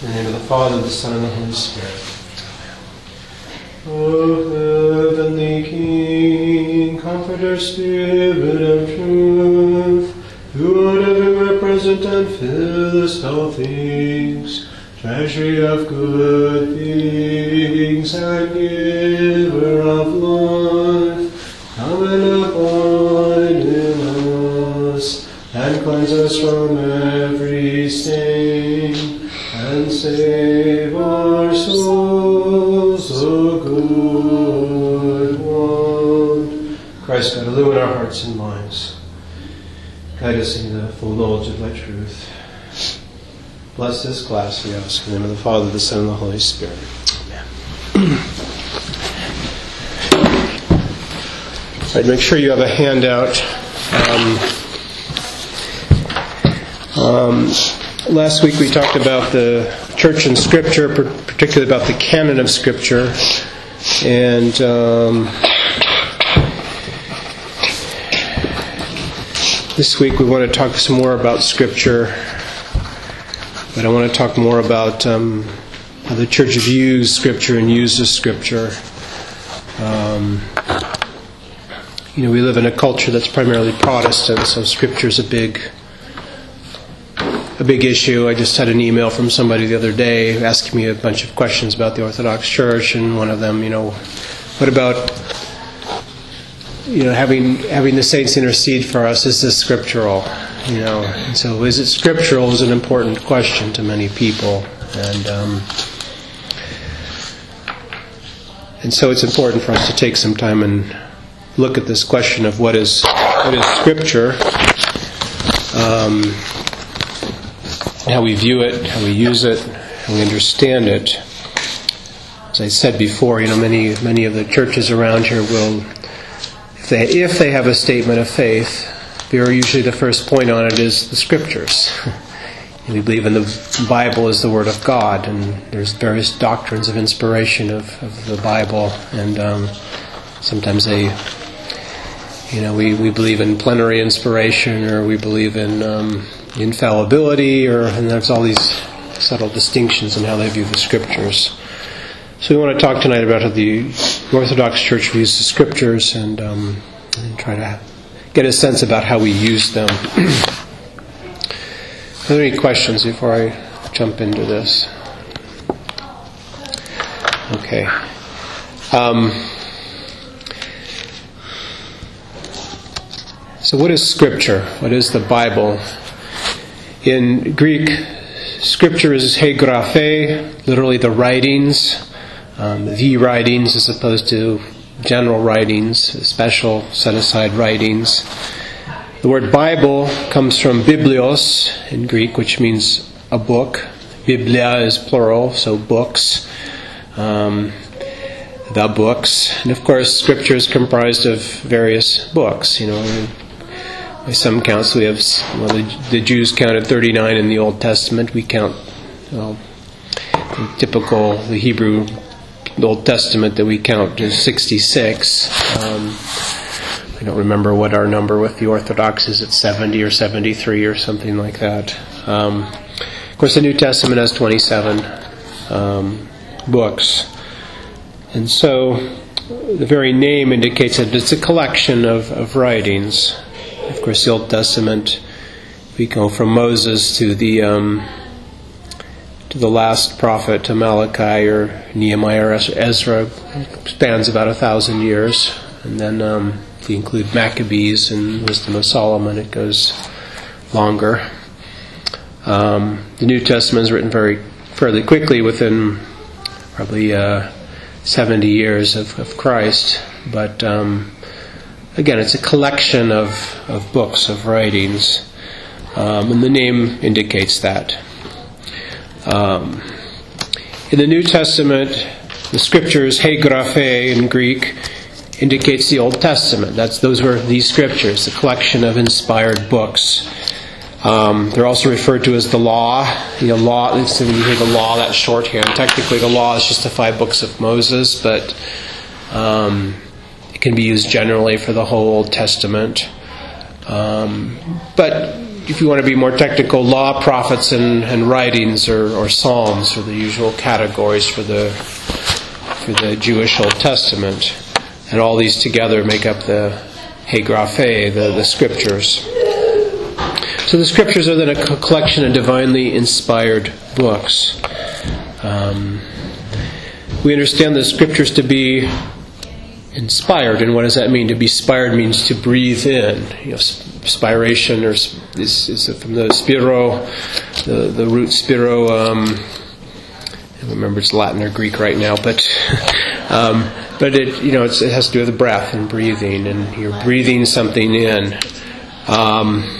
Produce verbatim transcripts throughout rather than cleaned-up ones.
In the name of the Father, the Son, and the Holy Spirit. O heavenly King, Comforter, Spirit of truth, who art everywhere present and fillest all things, treasury of good things and giver of life, come and abide in us, and cleanse us from every stain, and save our souls, O good one. Christ, God, illumine our hearts and minds. Guide us into the full knowledge of thy truth. Bless this class, we ask, in the name of the Father, the Son, and the Holy Spirit. Amen. All right, make sure you have a handout. Um, um, last week we talked about the church and Scripture, particularly about the canon of Scripture. And um, this week we want to talk some more about Scripture. But I want to talk more about um, how the church views Scripture and uses Scripture. Um, you know, we live in a culture that's primarily Protestant, so Scripture is a big, a big issue. I just had an email from somebody the other day asking me a bunch of questions about the Orthodox Church, and one of them, you know, what about, you know, having having the saints intercede for us? Is this scriptural? You know, and so is it scriptural is an important question to many people, and um, and so it's important for us to take some time and look at this question of what is what is Scripture, um, how we view it, how we use it, how we understand it. As I said before, you know, many many of the churches around here will, if they if they have a statement of faith, very usually the first point on it is the Scriptures. We believe in the Bible as the Word of God, and there's various doctrines of inspiration of, of the Bible, and um, sometimes they, you know, we, we believe in plenary inspiration, or we believe in um, infallibility, or and there's all these subtle distinctions in how they view the Scriptures. So we want to talk tonight about how the Orthodox Church views the Scriptures, and, um, and try to get a sense about how we use them. Are there any questions before I jump into this? Okay. Um, so what is Scripture? What is the Bible? In Greek, Scripture is hegraphe, literally the writings, um, the writings as opposed to general writings, special set-aside writings. The word Bible comes from biblios in Greek, which means a book. Biblia is plural, so books. Um, the books. And of course, Scripture is comprised of various books. You know, by some counts, we have, well, the, the Jews counted thirty-nine in the Old Testament. We count, well, the typical, the Hebrew The Old Testament that we count is sixty-six. Um, I don't remember what our number with the Orthodox is. It's seventy or seventy-three or something like that. Um, of course, the New Testament has twenty-seven um, books. And so the very name indicates that it's a collection of, of writings. Of course, the Old Testament, we go from Moses to the... Um, to the last prophet, to Malachi or Nehemiah or Ezra, spans about a thousand years. And then um, if we include Maccabees and Wisdom of Solomon, it goes longer. Um, the New Testament is written very fairly quickly, within probably uh, seventy years of, of Christ. But um, again, it's a collection of, of books, of writings. Um, and the name indicates that. Um, in the New Testament, the Scriptures, hegraphe in Greek, indicates the Old Testament. That's those were these Scriptures, the collection of inspired books. Um, they're also referred to as the law. You know, law. So when you hear the law, that's shorthand. Technically, the law is just the five books of Moses, but um, it can be used generally for the whole Old Testament. Um, but if you want to be more technical, law, prophets, and, and writings or, or psalms are the usual categories for the for the Jewish Old Testament. And all these together make up the Hagraphe, the, the scriptures. So the scriptures are then a collection of divinely inspired books. Um, we understand the scriptures to be inspired, and what does that mean? To be inspired means to breathe in. You know, spiration or is, is from the spiro, the, the root spiro. Um, I don't remember it's Latin or Greek right now, but um, but it you know it's, it has to do with breath and breathing, and you're breathing something in. Um,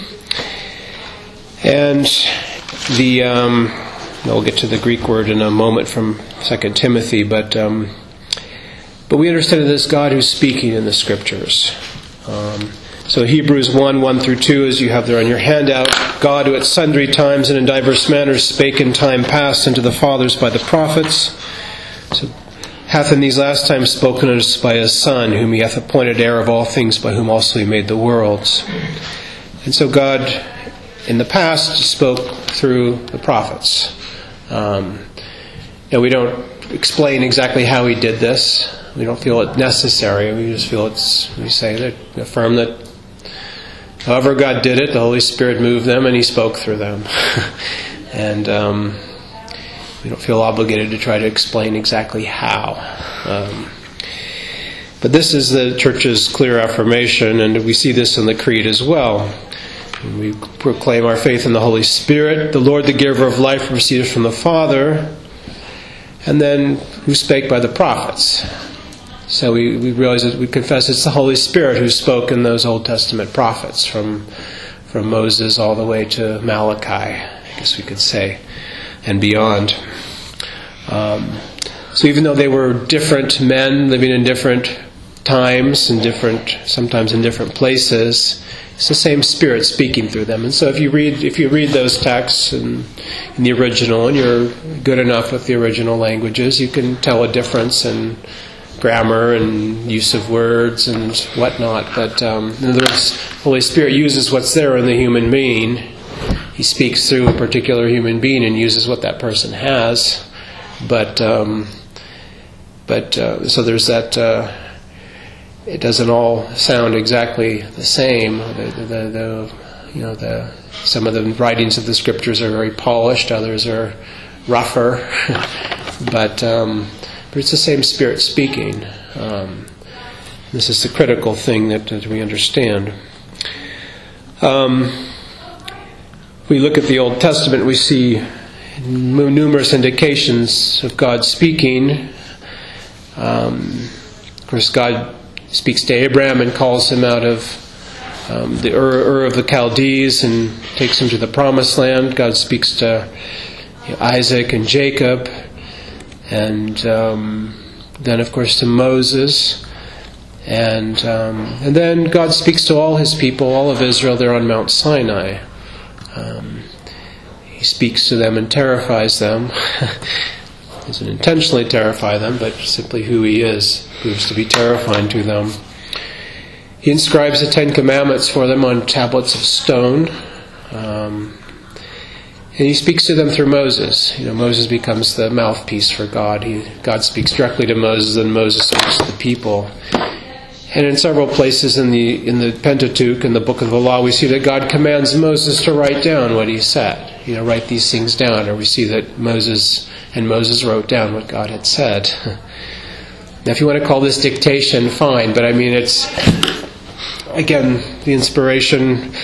and the um, we'll get to the Greek word in a moment from Second Timothy, but um, but we understand this God who's speaking in the Scriptures. Um, so Hebrews one, one through two, as you have there on your handout, God who at sundry times and in diverse manners spake in time past unto the fathers by the prophets, so hath in these last times spoken unto us by his Son, whom he hath appointed heir of all things, by whom also he made the worlds. And so God in the past spoke through the prophets. Um, and we don't explain exactly how he did this. We don't feel it necessary. We just feel it's, we say that, affirm that however God did it, the Holy Spirit moved them and he spoke through them. and um, we don't feel obligated to try to explain exactly how. Um, but this is the Church's clear affirmation, and we see this in the Creed as well. We proclaim our faith in the Holy Spirit, the Lord, the giver of life, proceeded from the Father, and then who spake by the prophets. So we, we realize that we confess it's the Holy Spirit who spoke in those Old Testament prophets, from from Moses all the way to Malachi, I guess we could say, and beyond. Um, so even though they were different men living in different times and different, sometimes in different places, it's the same Spirit speaking through them. And so if you read if you read those texts in, in the original, and you're good enough with the original languages, you can tell a difference in grammar and use of words and whatnot. But um, in other words, the Holy Spirit uses what's there in the human being. He speaks through a particular human being and uses what that person has. But um, but uh, so there's that. Uh, It doesn't all sound exactly the same. The, the, the, you know, the some of the writings of the Scriptures are very polished. Others are rougher. but um, but it's the same Spirit speaking. Um, this is the critical thing that, that we understand. Um, we look at the Old Testament. We see numerous indications of God speaking. Um, of course, God speaks to Abraham and calls him out of um, the Ur, Ur of the Chaldees and takes him to the Promised Land. God speaks to you know, Isaac and Jacob, and um, then, of course, to Moses, and um, and then God speaks to all His people, all of Israel, there on Mount Sinai. Um, he speaks to them and terrifies them. He doesn't intentionally terrify them, but simply who He is proves to be terrifying to them. He inscribes the Ten Commandments for them on tablets of stone, um, and He speaks to them through Moses. You know, Moses becomes the mouthpiece for God. He, God speaks directly to Moses, and Moses speaks to the people. And in several places in the in the Pentateuch, in the Book of the Law, we see that God commands Moses to write down what He said. You know, write these things down. Or we see that Moses and Moses wrote down what God had said. Now, if you want to call this dictation, fine. But I mean, it's again the inspiration.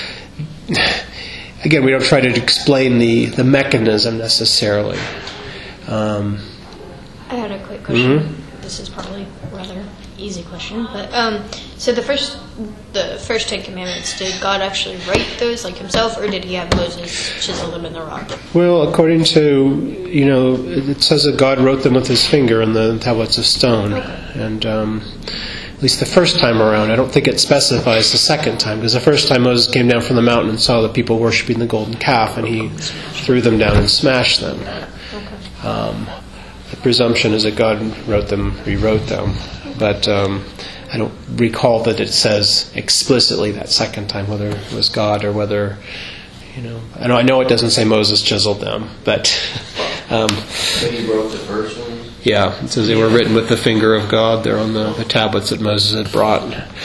Again, we don't try to explain the the mechanism necessarily. Um, I had a quick question. Mm-hmm. This is probably a rather easy question, but um, so the first the first Ten Commandments, did God actually write those like Himself, or did He have Moses chisel them in the rock? Well, according to, you know, it says that God wrote them with His finger in the tablets of stone, okay. and um, at least the first time around. I don't think it specifies the second time, because the first time Moses came down from the mountain and saw the people worshiping the golden calf, and he threw them down and smashed them. Okay. Um, the presumption is that God wrote them, rewrote them. But um, I don't recall that it says explicitly that second time whether it was God or whether You know, I know, I know it doesn't say Moses chiseled them, but um, But he wrote the first ones? Yeah, it says they were written with the finger of God. They're on the, the tablets that Moses had brought.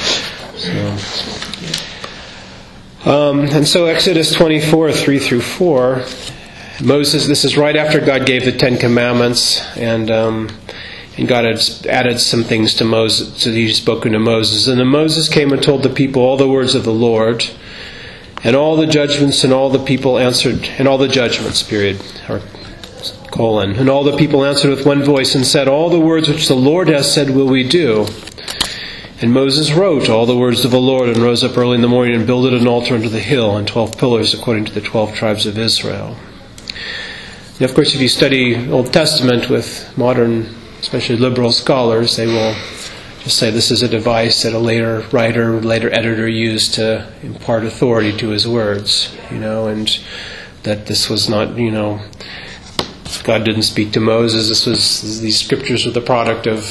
So, um, and so Exodus twenty-four, three through four, Moses, this is right after God gave the Ten Commandments, and um, and God had added some things to Moses, so He'd spoken to Moses. And then Moses came and told the people all the words of the Lord, and all the judgments, and all the people answered, and all the judgments, period, or colon. And all the people answered with one voice and said, all the words which the Lord has said will we do. And Moses wrote all the words of the Lord and rose up early in the morning and builded an altar unto the hill and twelve pillars according to the twelve tribes of Israel. And of course, if you study Old Testament with modern, especially liberal scholars, they will just say this is a device that a later writer, later editor used to impart authority to his words, you know, and that this was not, you know, God didn't speak to Moses. This was these scriptures were the product of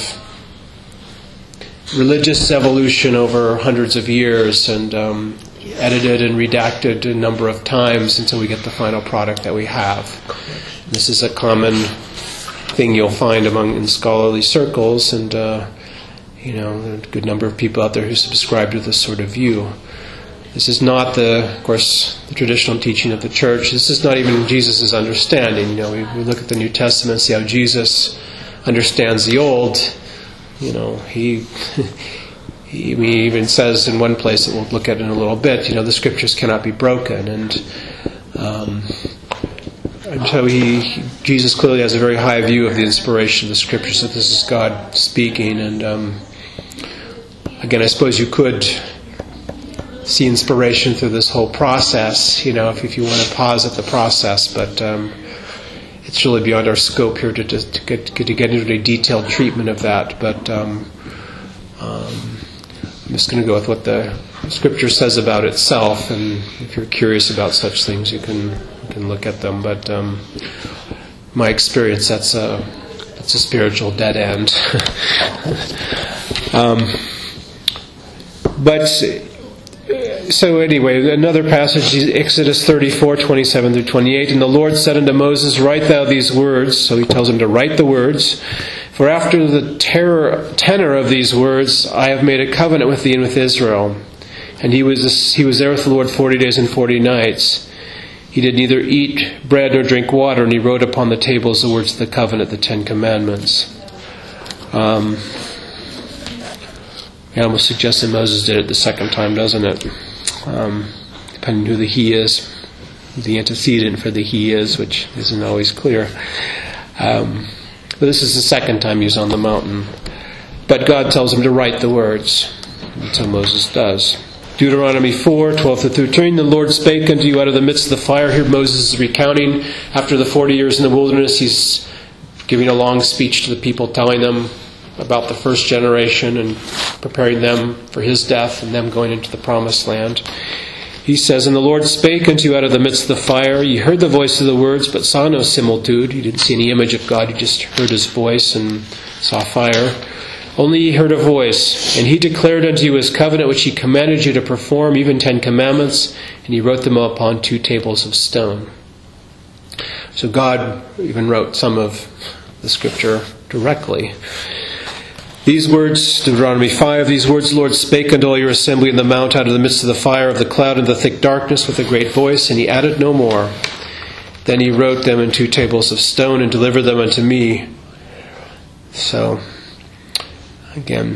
religious evolution over hundreds of years, and um, edited and redacted a number of times until we get the final product that we have. This is a common thing you'll find among in scholarly circles, and uh, you know, there are a good number of people out there who subscribe to this sort of view. This is not the, of course, the traditional teaching of the church. This is not even Jesus' understanding. You know, we, we look at the New Testament and see how Jesus understands the Old. You know, he, he, he even says in one place that we'll look at in a little bit, you know, the Scriptures cannot be broken. And, um, and so he, Jesus clearly has a very high view of the inspiration of the Scriptures, that this is God speaking. And um, again, I suppose you could see inspiration through this whole process, you know, if, if you want to pause at the process, but um, it's really beyond our scope here to, to, to, get, to get into a detailed treatment of that. But um, um, I'm just going to go with what the Scripture says about itself, and if you're curious about such things, you can you can look at them. But um, my experience, that's a that's a spiritual dead end. um, but. So anyway, another passage, Exodus thirty-four, twenty-seven through twenty-eight. And the Lord said unto Moses, write thou these words. So he tells him to write the words. For after the terror, tenor of these words, I have made a covenant with thee and with Israel. And he was he was there with the Lord forty days and forty nights. He did neither eat bread nor drink water, and he wrote upon the tables the words of the covenant, the Ten Commandments. Um, it almost suggests that Moses did it the second time, doesn't it? Um, depending who the he is, the antecedent for the he is, which isn't always clear. Um, but this is the second time he's on the mountain. But God tells him to write the words, and so Moses does. Deuteronomy four, twelve to thirteen. The Lord spake unto you out of the midst of the fire. Here Moses is recounting after the forty years in the wilderness. He's giving a long speech to the people, telling them about the first generation and preparing them for his death and them going into the promised land. He says, and the Lord spake unto you out of the midst of the fire. Ye heard the voice of the words, but saw no similitude. You didn't see any image of God. You just heard his voice and saw fire. Only ye heard a voice. And he declared unto you his covenant, which he commanded you to perform, even Ten Commandments. And he wrote them upon two tables of stone. So God even wrote some of the Scripture directly. These words, Deuteronomy five, these words the Lord spake unto all your assembly in the mount out of the midst of the fire, of the cloud, and the thick darkness with a great voice, and he added no more. Then he wrote them in two tables of stone and delivered them unto me. So, again.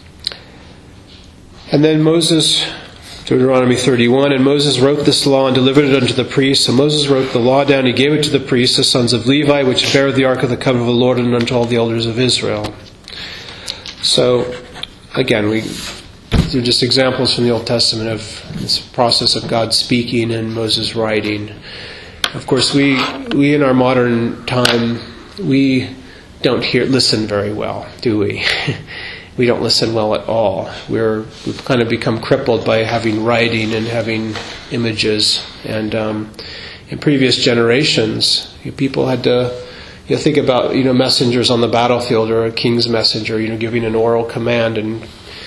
And then Moses, Deuteronomy thirty-one, and Moses wrote this law and delivered it unto the priests. So Moses wrote the law down, he gave it to the priests, the sons of Levi, which bare the ark of the covenant of the Lord, and unto all the elders of Israel. So, again, we these are just examples from the Old Testament of this process of God speaking and Moses writing. Of course, we we in our modern time, we don't hear listen very well, do we? We don't listen well at all. We're we've kind of become crippled by having writing and having images. And um, in previous generations, people had to. You know, think about, you know, messengers on the battlefield or a king's messenger, you know, giving an oral command, and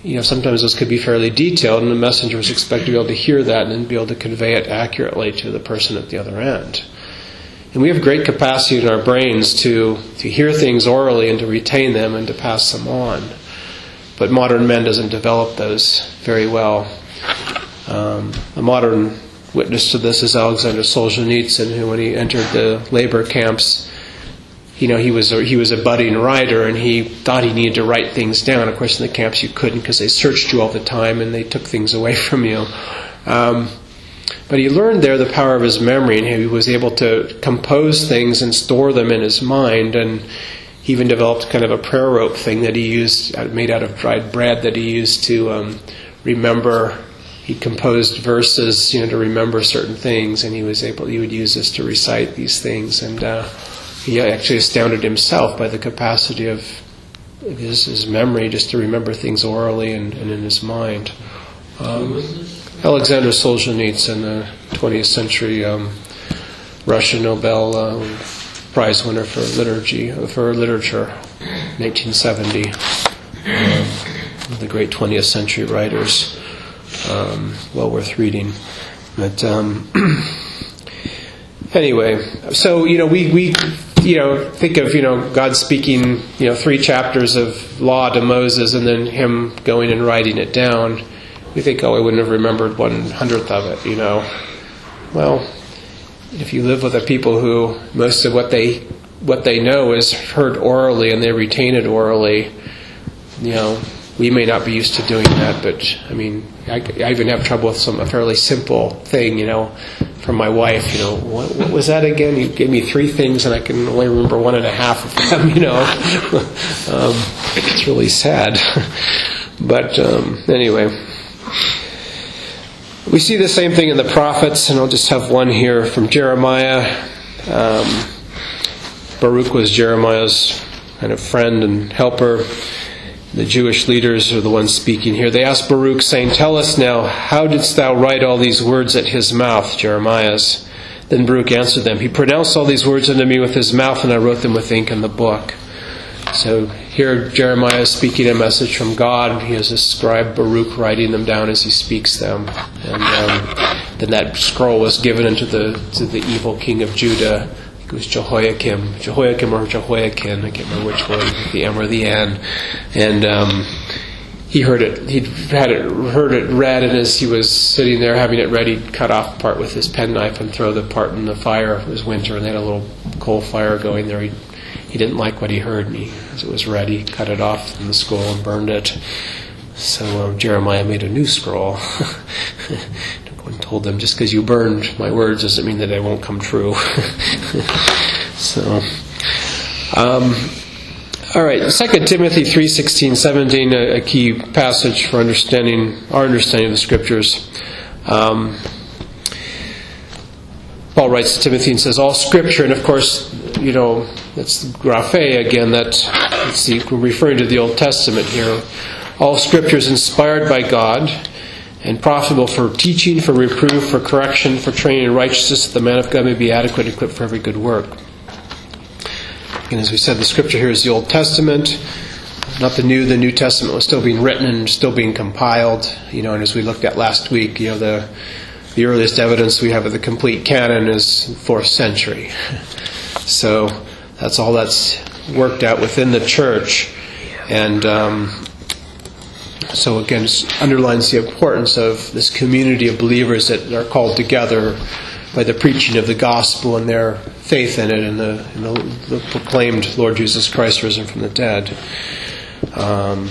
you know, sometimes those could be fairly detailed, and the messenger was expected to be able to hear that and then be able to convey it accurately to the person at the other end. And we have great capacity in our brains to, to hear things orally and to retain them and to pass them on. But modern man doesn't develop those very well. Um, a modern witness to this is Alexander Solzhenitsyn, who when he entered the labor camps, you know, he was a, he was a budding writer, and he thought he needed to write things down. Of course, in the camps you couldn't, because they searched you all the time and they took things away from you. Um, but he learned there the power of his memory, and he was able to compose things and store them in his mind. And he even developed kind of a prayer rope thing that he used, made out of dried bread, that he used to um, remember. He composed verses, you know, to remember certain things, and he was able. He would use this to recite these things, and uh, he actually astounded himself by the capacity of his, his memory, just to remember things orally and, and in his mind. Um, Alexander Solzhenitsyn, the twentieth century um, Russian Nobel uh, Prize winner for liturgy, for literature, nineteen seventy. Um, one of the great twentieth century writers. Um, well worth reading. But um, anyway, so you know, we we you know think of you know God speaking you know three chapters of law to Moses and then him going and writing it down. We think, oh, I wouldn't have remembered one hundredth of it, you know. Well, if you live with a people who most of what they what they know is heard orally and they retain it orally, you know, we may not be used to doing that. But I mean, I, I even have trouble with some a fairly simple thing, you know, from my wife. You know, what, what was that again? You gave me three things, and I can only remember one and a half of them. You know, um, it's really sad. But um, anyway. We see the same thing in the prophets, and I'll just have one here from Jeremiah. Um, Baruch was Jeremiah's kind of friend and helper. The Jewish leaders are the ones speaking here. They asked Baruch, saying, "Tell us now, how didst thou write all these words at his mouth," Jeremiah's? Then Baruch answered them, "He pronounced all these words unto me with his mouth, and I wrote them with ink in the book." So here Jeremiah is speaking a message from God. He has a scribe Baruch writing them down as he speaks them. And um, then that scroll was given into the to the evil king of Judah. I think it was Jehoiakim. Jehoiakim or Jehoiakim, I can't remember which one, the M or the N. And um, he heard it, he'd had it, heard it read, and as he was sitting there having it read, he'd cut off part with his penknife and throw the part in the fire. It was winter, and they had a little coal fire going there. He'd He didn't like what he heard, and he, as it was read, he cut it off from the scroll and burned it. So um, Jeremiah made a new scroll and told them, just because you burned my words doesn't mean that they won't come true. so, um, all right, Second Timothy three sixteen seventeen, a, a key passage for understanding our understanding of the Scriptures. Um, Paul writes to Timothy and says, all Scripture, and of course, you know, that's graphe again, that, let's see, we're referring to the Old Testament here. All Scripture is inspired by God and profitable for teaching, for reproof, for correction, for training in righteousness, that the man of God may be adequate, equipped for every good work. And as we said, the Scripture here is the Old Testament, not the New. The New Testament was still being written and still being compiled. You know, and as we looked at last week, you know, the the earliest evidence we have of the complete canon is fourth century. So that's all that's worked out within the church. And um, so again, it underlines the importance of this community of believers that are called together by the preaching of the gospel and their faith in it, and the, and the, the proclaimed Lord Jesus Christ risen from the dead. Um,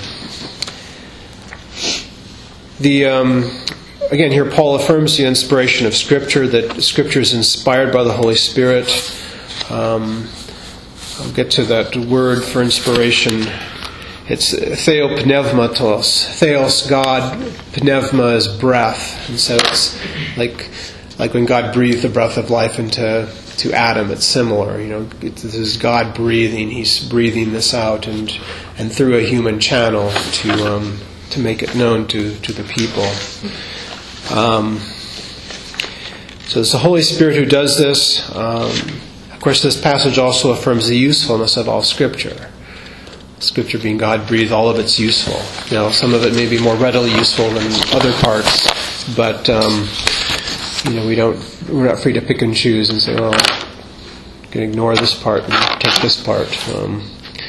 the um, again, here Paul affirms the inspiration of Scripture, that Scripture is inspired by the Holy Spirit. Um, I'll get to that word for inspiration. It's theopneumatos. Theos, God. Pneuma is breath. And so it's like like when God breathed the breath of life into to Adam. It's similar. You know, it's, this is God breathing. He's breathing this out, and and through a human channel to um, to make it known to, to the people. Um, so it's the Holy Spirit who does this. Um, Of course, this passage also affirms the usefulness of all Scripture. Scripture being God-breathed, all of it's useful. Now, some of it may be more readily useful than other parts, but um, you know, we don't. We're not free to pick and choose and say, "Well, I'm going to ignore this part and take this part." Um,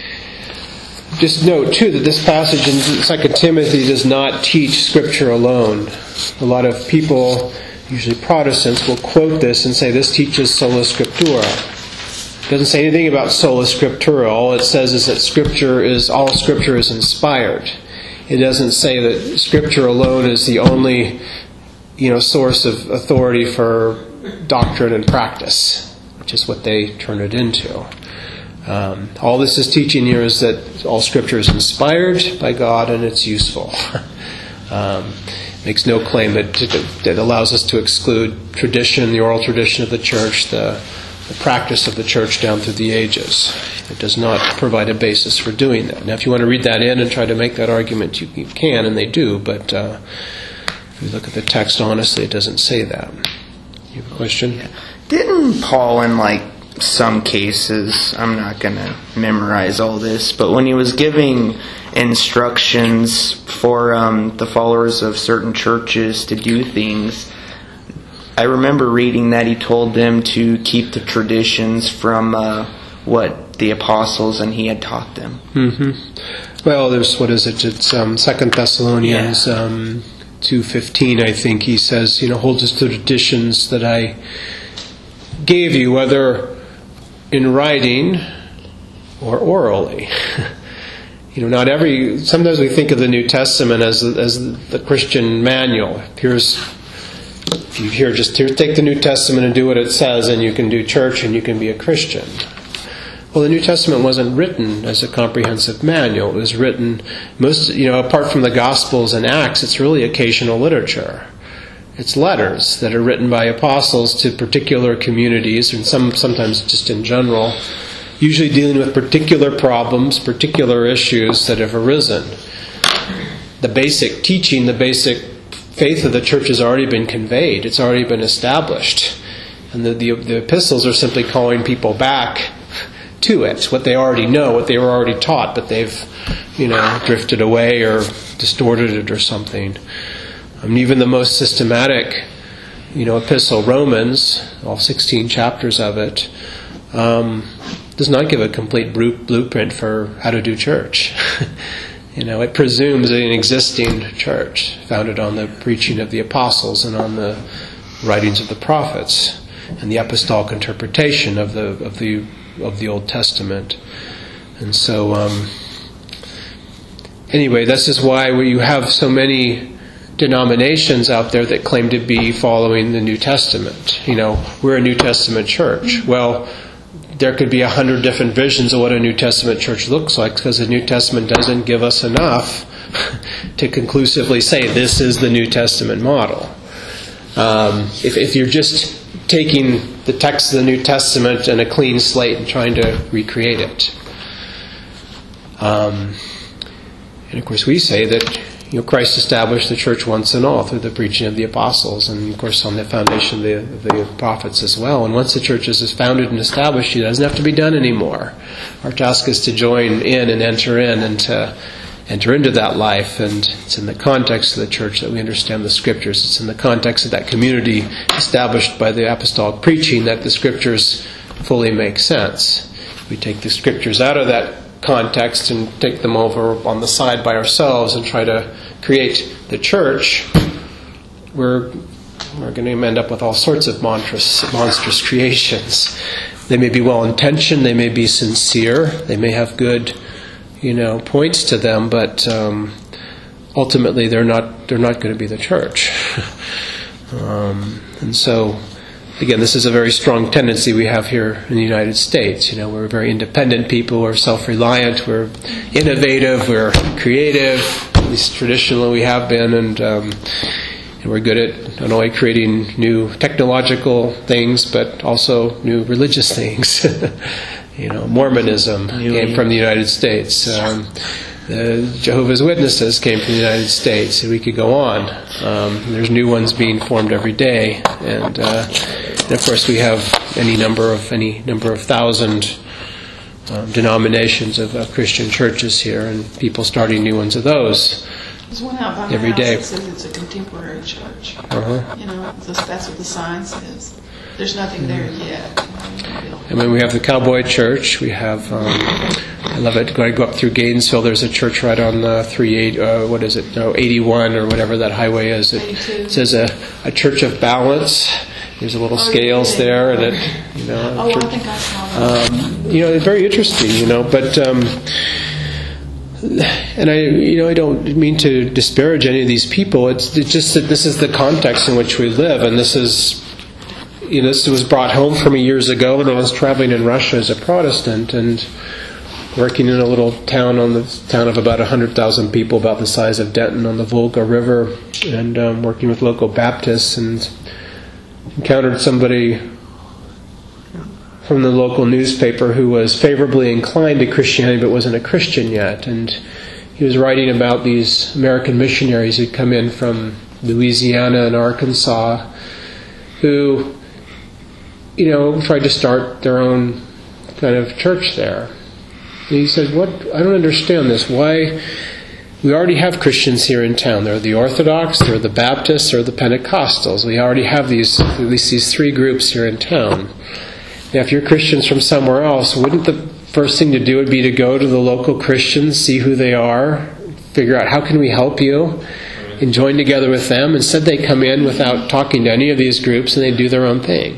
just note too that this passage in Second Timothy does not teach Scripture alone. A lot of people, usually Protestants, will quote this and say this teaches sola scriptura. It doesn't say anything about sola scriptura. All it says is that Scripture is all Scripture is inspired. It doesn't say that Scripture alone is the only, you know, source of authority for doctrine and practice, which is what they turn it into. Um, all this is teaching here is that all Scripture is inspired by God and it's useful. um, makes no claim that, that allows us to exclude tradition, the oral tradition of the church, the, the practice of the church down through the ages. It does not provide a basis for doing that. Now, if you want to read that in and try to make that argument, you, you can, and they do, but uh, if you look at the text honestly, it doesn't say that. You have a question? Didn't Paul, in like some cases, I'm not going to memorize all this, but when he was giving instructions for um, the followers of certain churches to do things, I remember reading that he told them to keep the traditions from uh, what the apostles and he had taught them. Mm-hmm. Well, there's, what is it? It's um, Second Thessalonians yeah. um, two fifteen, I think. He says, you know, hold to the traditions that I gave you, whether in writing or orally. You know, not every. Sometimes we think of the New Testament as as the Christian manual. Here's, if you hear, just here, take the New Testament and do what it says, and you can do church and you can be a Christian. Well, the New Testament wasn't written as a comprehensive manual. It was written, most, you know, apart from the Gospels and Acts, it's really occasional literature. It's letters that are written by apostles to particular communities, and some sometimes just in general, usually dealing with particular problems, particular issues that have arisen. The basic teaching, the basic faith of the church has already been conveyed. It's already been established. And the, the, the epistles are simply calling people back to it, what they already know, what they were already taught, but they've, you know, drifted away or distorted it or something. I mean, even the most systematic, you know, epistle, Romans, all sixteen chapters of it, um, does not give a complete blueprint for how to do church. You know, it presumes an existing church founded on the preaching of the apostles and on the writings of the prophets and the apostolic interpretation of the of the of the Old Testament. And so, um, anyway, this is why you have so many denominations out there that claim to be following the New Testament. You know, we're a New Testament church. Well, there could be a hundred different visions of what a New Testament church looks like, because the New Testament doesn't give us enough to conclusively say this is the New Testament model. Um, if, if you're just taking the text of the New Testament and a clean slate and trying to recreate it. Um, and of course we say that, you know, Christ established the church once and all through the preaching of the apostles, and of course on the foundation of the, of the prophets as well. And once the church is founded and established, it doesn't have to be done anymore. Our task is to join in and enter in and to enter into that life, and it's in the context of the church that we understand the Scriptures. It's in the context of that community established by the apostolic preaching that the Scriptures fully make sense. We take the Scriptures out of that context and take them over on the side by ourselves and try to create the church, we're, we're going to end up with all sorts of monstrous, monstrous creations. They may be well-intentioned, they may be sincere, they may have good, you know, points to them, but um, ultimately they're not they're not going to be the church. um, and so, again, this is a very strong tendency we have here in the United States. You know, we're very independent people, we're self-reliant, we're innovative, we're creative. At least traditionally we have been, and um, and we're good at not only creating new technological things, but also new religious things. You know, Mormonism came from the United States. Um, the Jehovah's Witnesses came from the United States. And we could go on. Um, there's new ones being formed every day, and, uh, and of course we have any number of any number of thousand um, denominations of, of Christian churches here, and people starting new ones of those. There's one out by my Every house day. that says it's a contemporary church. Uh-huh. You know, that's that's what the sign says. There's nothing there yet. And then we have the Cowboy Church. We have, um, I love it. I go up through Gainesville. There's a church right on uh, three eight. Uh, what is it? No, eighty-one or whatever that highway is. It, it says a, a Church of Balance. There's a little Oh, scales yeah. there, and it, you know. Oh, church- I think I saw that. um, you know, it's very interesting. You know, but. Um, And I, you know, I don't mean to disparage any of these people. It's, it's just that this is the context in which we live, and this is, you know, this was brought home for me years ago when I was traveling in Russia as a Protestant and working in a little town on the town of about a hundred thousand people, about the size of Denton on the Volga River, and um, working with local Baptists, and encountered somebody from the local newspaper who was favorably inclined to Christianity but wasn't a Christian yet. And he was writing about these American missionaries who'd come in from Louisiana and Arkansas who, you know, tried to start their own kind of church there. And he said, "What? I don't understand this. Why? We already have Christians here in town. There are the Orthodox, there are the Baptists, there are the Pentecostals. We already have these, at least these three groups here in town. Now, if you're Christians from somewhere else, wouldn't the first thing to do would be to go to the local Christians, see who they are, figure out how can we help you, and join together with them? Instead, they come in without talking to any of these groups, and they do their own thing."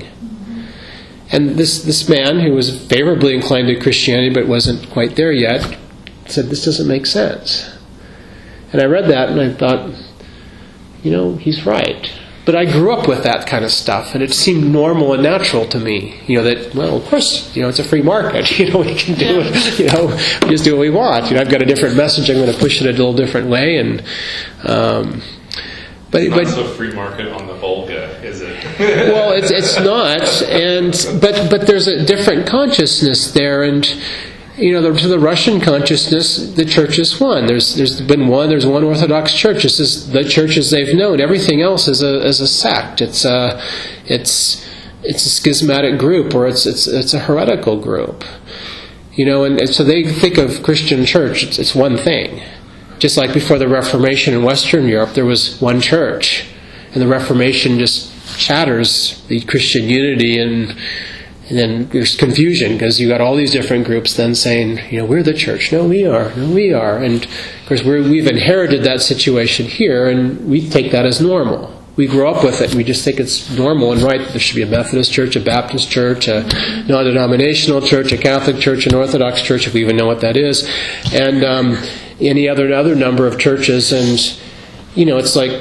And this, this man, who was favorably inclined to Christianity but wasn't quite there yet, said, "This doesn't make sense." And I read that and I thought, you know, he's right. But I grew up with that kind of stuff, and it seemed normal and natural to me. You know, that, well, of course, you know, it's a free market. You know, we can do it, you know, we just do what we want. You know, I've got a different message, I'm going to push it a little different way. And, um, but, It's but, not so free market on the Volga, is it? well, it's it's not, and but but there's a different consciousness there, and you know, the, to the Russian consciousness, the church is one. There's there's been one. There's one Orthodox church. This is the church as they've known. Everything else is a is a sect. It's a it's it's a schismatic group, or it's it's it's a heretical group. You know, and, and so they think of Christian church. It's, it's one thing. Just like before the Reformation in Western Europe, there was one church, and the Reformation just shatters the Christian unity, and and then there's confusion because you got all these different groups then saying, you know, we're the church. No, we are. No, we are. And of course, we're, we've inherited that situation here, and we take that as normal. We grow up with it, and we just think it's normal and right that there should be a Methodist church, a Baptist church, a non-denominational church, a Catholic church, an Orthodox church, if we even know what that is, and um, any other other number of churches. And you know, it's like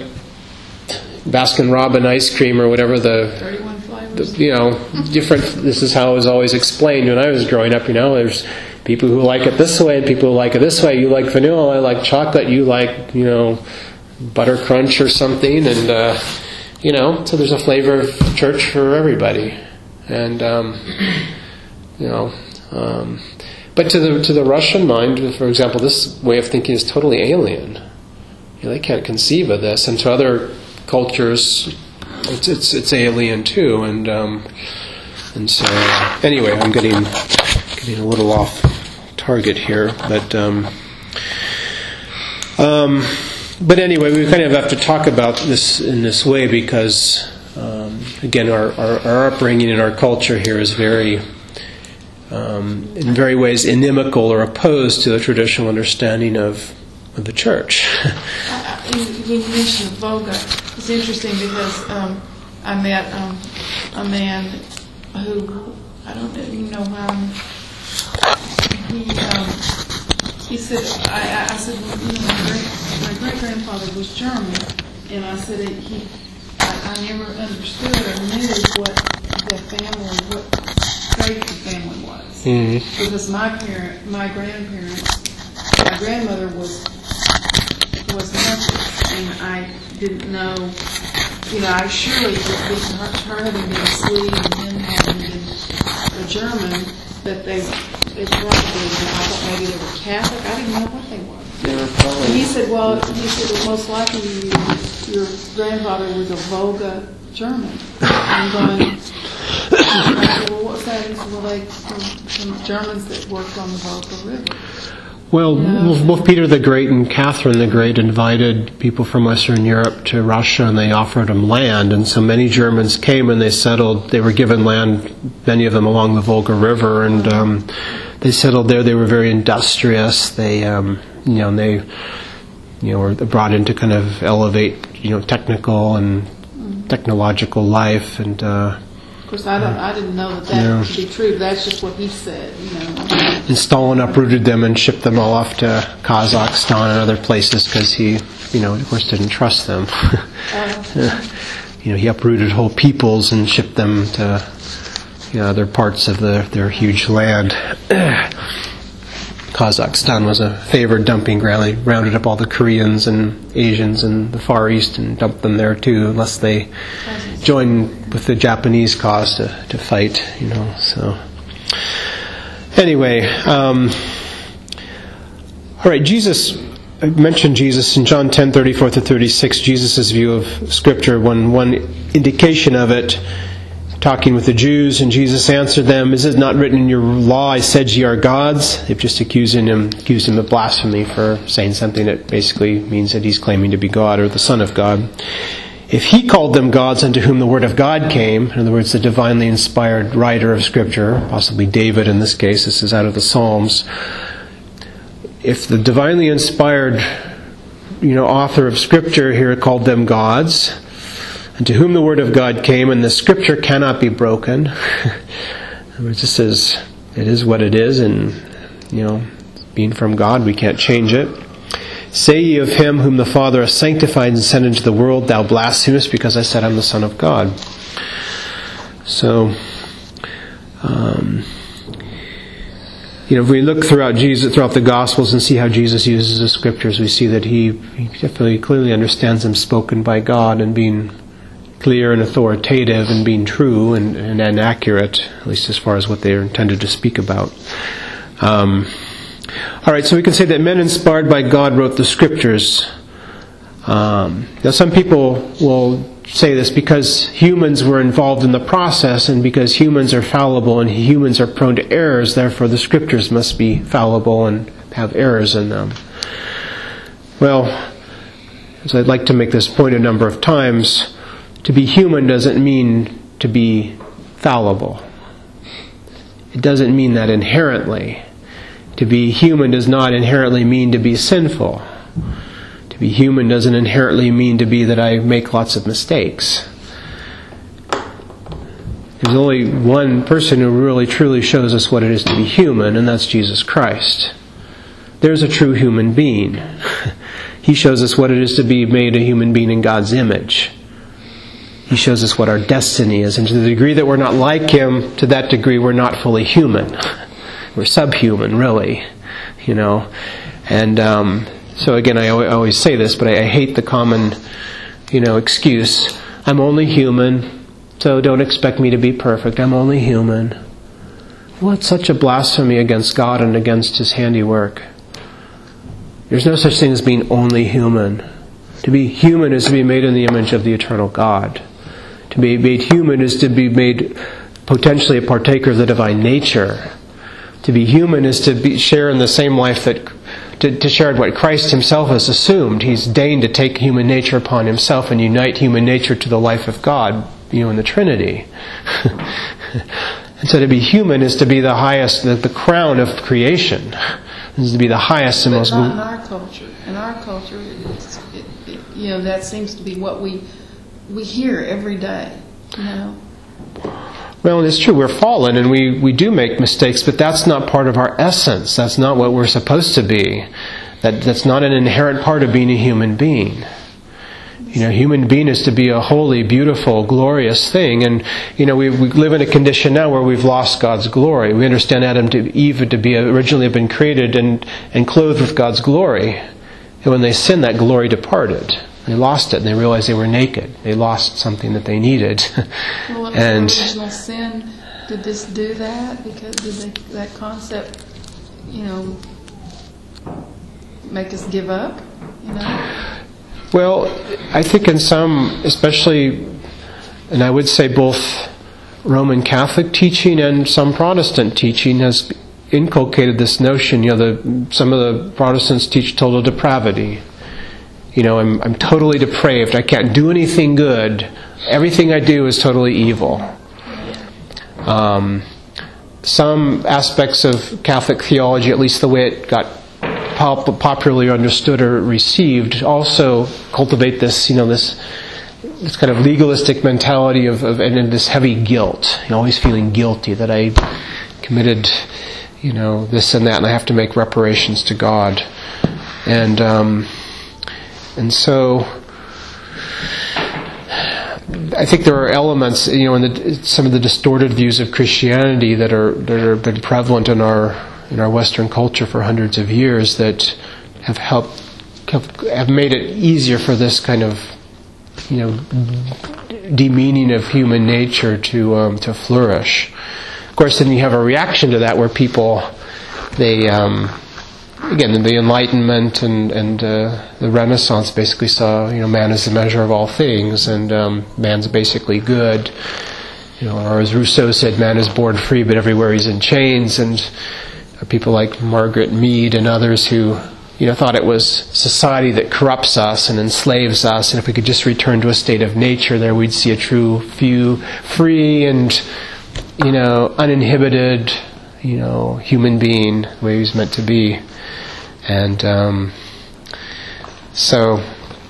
Baskin Robin ice cream or whatever the. thirty-one flavors. You know, different. This is how it was always explained when I was growing up. You know, there's people who like it this way and people who like it this way. You like vanilla, I like chocolate. You like, you know, butter crunch or something, and uh, you know, so there's a flavor of church for everybody, and um, you know, um, but to the to the Russian mind, for example, this way of thinking is totally alien. You know, they can't conceive of this, and to other cultures, it's it's, it's alien too, and um, and so anyway, I'm getting getting a little off target here, but um, um, but anyway, we kind of have to talk about this in this way because um, again, our, our our upbringing and our culture here is very, um, in very ways, inimical or opposed to the traditional understanding of of the church. You, you mentioned Volga. It's interesting because um, I met um, a man who, I don't even know how, he, um, he said, I, I said, well, you know, my, great, my great-grandfather was German, and I said, he, I, I never understood or knew what the family, what faith the family was. Mm-hmm. Because my parent, my grandparents, my grandmother was was Methodist, and I didn't know, you know, I surely, with her, her having been a Swede and him having been a German, that they, they probably, I thought maybe they were Catholic, I didn't know what they were. And he said, well, he said, well, most likely you, your grandfather was a Volga German. I'm going, I said, well, what, sightings were like from, from Germans that worked on the Volga River. Well, Yeah. both Peter the Great and Catherine the Great invited people from Western Europe to Russia, and they offered them land. And so many Germans came and they settled. They were given land, many of them along the Volga River, and um, they settled there. They were very industrious. They, um, you know, and they, you know, were brought in to kind of elevate, you know, technical and technological life. And uh, Of course, I don't. I didn't know that that Yeah. could be true. But that's just what he said. You know. and Stalin uprooted them and shipped them all off to Kazakhstan and other places because he, you know, of course, didn't trust them. You know, he uprooted whole peoples and shipped them to, you know, other parts of the, their huge land. Kazakhstan was a favored dumping ground. They rounded up all the Koreans and Asians in the Far East and dumped them there too, unless they joined with the Japanese cause to, to fight, you know. So anyway, um, all right, Jesus, I mentioned Jesus in John ten, thirty-four to thirty-six, Jesus' view of Scripture. One, one indication of it, talking with the Jews, and Jesus answered them, "Is it not written in your law, I said ye are gods?" They've just accused him, accused him of blasphemy for saying something that basically means that he's claiming to be God or the Son of God. If he called them gods unto whom the word of God came, in other words, the divinely inspired writer of Scripture, possibly David in this case, this is out of the Psalms. If the divinely inspired, you know, author of Scripture here called them gods, and to whom the word of God came, and the Scripture cannot be broken. It just says it is what it is, and, you know, being from God, we can't change it. Say ye of him whom the Father has sanctified and sent into the world, thou blasphemest, because I said I'm the Son of God. So, um, you know, if we look throughout Jesus, throughout the Gospels and see how Jesus uses the Scriptures, we see that he, he definitely clearly understands them spoken by God and being clear and authoritative and being true and, and, and accurate, at least as far as what they are intended to speak about. Um, all right, so we can say that men inspired by God wrote the Scriptures. Um, now, some people will say this because humans were involved in the process, and because humans are fallible and humans are prone to errors, therefore the Scriptures must be fallible and have errors in them. Well, as I'd like to make this point a number of times, to be human doesn't mean to be fallible. It doesn't mean that inherently. To be human does not inherently mean to be sinful. To be human doesn't inherently mean to be that I make lots of mistakes. There's only one person who really truly shows us what it is to be human, and that's Jesus Christ. There's a true human being. He shows us what it is to be made a human being in God's image. He shows us what our destiny is. And to the degree that we're not like Him, to that degree we're not fully human. We're subhuman, really. You know. And um, so again, I always say this, but I, I hate the common, you know, excuse. I'm only human, so don't expect me to be perfect. I'm only human. Well, it's such a blasphemy against God and against His handiwork. There's no such thing as being only human. To be human is to be made in the image of the eternal God. To be made human is to be made potentially a partaker of the divine nature. To be human is to be, share in the same life that, to, to share what Christ Himself has assumed. He's deigned to take human nature upon Himself and unite human nature to the life of God, you know, in the Trinity. And so to be human is to be the highest, the, the crown of creation. Is to be the highest and but most. Not in our culture. In our culture, it's, it, it, you know, that seems to be what we we hear every day. You know. Well, it's true. We're fallen, and we, we do make mistakes, but that's not part of our essence. That's not what we're supposed to be. That that's not an inherent part of being a human being. You know, human being is to be a holy, beautiful, glorious thing. And, you know, we, we live in a condition now where we've lost God's glory. We understand Adam to Eve to be originally have been created and, and clothed with God's glory. And when they sinned, that glory departed. They lost it, and they realized they were naked. They lost something that they needed. Well, and original sin, did this do that? Because did they, that concept, you know, make us give up? You know. Well, I think in some, especially, and I would say both Roman Catholic teaching and some Protestant teaching has inculcated this notion. You know, the, some of the Protestants teach total depravity. You know, I'm I'm totally depraved. I can't do anything good. Everything I do is totally evil. Um, some aspects of Catholic theology, at least the way it got pop- popularly understood or received, also cultivate this, you know, this this kind of legalistic mentality of, of and this heavy guilt. You know, always feeling guilty that I committed, you know, this and that, and I have to make reparations to God. And um, and so I think there are elements, you know, in the, some of the distorted views of Christianity that are that have been prevalent in our in our Western culture for hundreds of years that have helped have, have made it easier for this kind of, you know, demeaning of human nature to um, to flourish. Of course, then you have a reaction to that where people, they um, again, the Enlightenment and and uh, the Renaissance basically saw, you know, man as the measure of all things, and um, man's basically good. You know, or as Rousseau said, man is born free, but everywhere he's in chains. And people like Margaret Mead and others who, you know, thought it was society that corrupts us and enslaves us, and if we could just return to a state of nature, there we'd see a true, few, free and, you know, uninhibited, you know, human being, the way he was meant to be. And um, so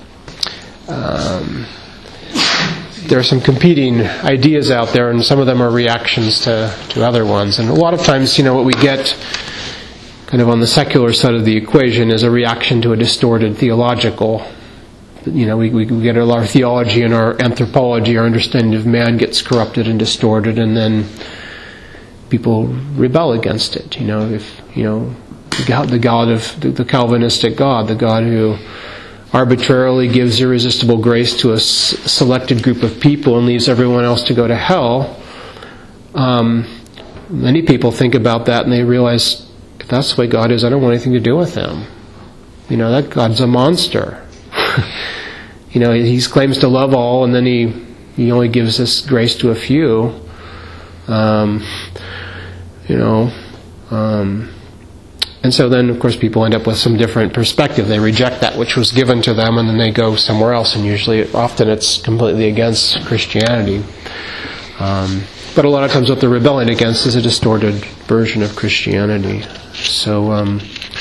um, there are some competing ideas out there, and some of them are reactions to, to other ones. And a lot of times, you know, what we get kind of on the secular side of the equation is a reaction to a distorted theological. You know, we, we get our theology and our anthropology, our understanding of man gets corrupted and distorted, and then people rebel against it. You know, if, you know, the God of the Calvinistic God, the God who arbitrarily gives irresistible grace to a selected group of people and leaves everyone else to go to hell. Um, many people think about that and they realize, if that's the way God is, I don't want anything to do with him. You know, that God's a monster. You know, he claims to love all, and then he he only gives this grace to a few. Um, you know. Um, And so then, of course, people end up with some different perspective. They reject that which was given to them, and then they go somewhere else. And usually, often, it's completely against Christianity. Um, but a lot of times, what they're rebelling against is a distorted version of Christianity. So, um,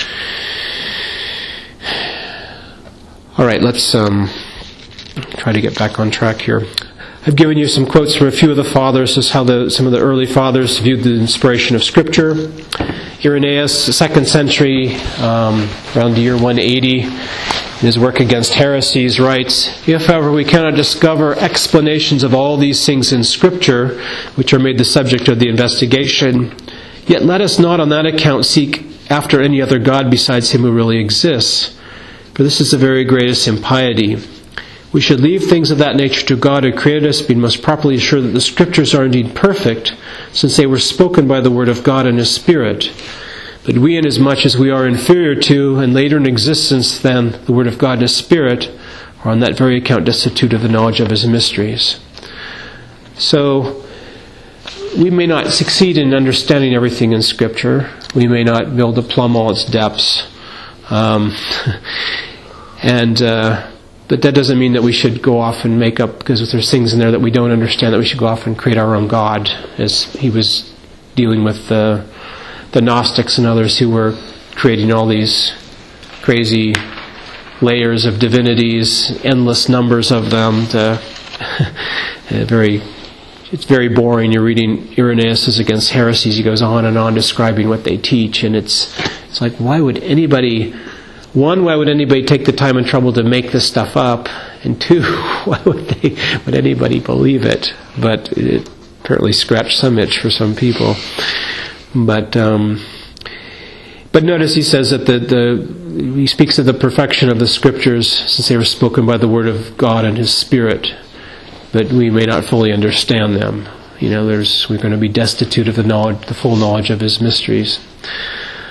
all right, let's um, try to get back on track here. I've given you some quotes from a few of the fathers. This is how the, some of the early fathers viewed the inspiration of Scripture. Irenaeus, the second century, um, around the year one eighty, in his work against heresies, writes, "If, however, we cannot discover explanations of all these things in Scripture, which are made the subject of the investigation, yet let us not on that account seek after any other God besides him who really exists. For this is the very greatest impiety. We should leave things of that nature to God who created us, being most properly assured that the Scriptures are indeed perfect, since they were spoken by the Word of God and His Spirit. But we, inasmuch as we are inferior to and later in existence than the Word of God and His Spirit, are on that very account destitute of the knowledge of His mysteries." So, we may not succeed in understanding everything in Scripture. We may not be able to plumb all its depths. Um, and... Uh, But that doesn't mean that we should go off and make up, because if there's things in there that we don't understand, that we should go off and create our own God, as he was dealing with the, the Gnostics and others who were creating all these crazy layers of divinities, endless numbers of them. To, very, it's very boring. You're reading Irenaeus against heresies. He goes on and on describing what they teach, and it's it's like, why would anybody... One, why would anybody take the time and trouble to make this stuff up? And two, why would they, would anybody believe it? But it apparently scratched some itch for some people. But um, but notice he says that the, the he speaks of the perfection of the Scriptures, since they were spoken by the Word of God and His Spirit. But we may not fully understand them. You know, there's we're going to be destitute of the knowledge, the full knowledge of His mysteries.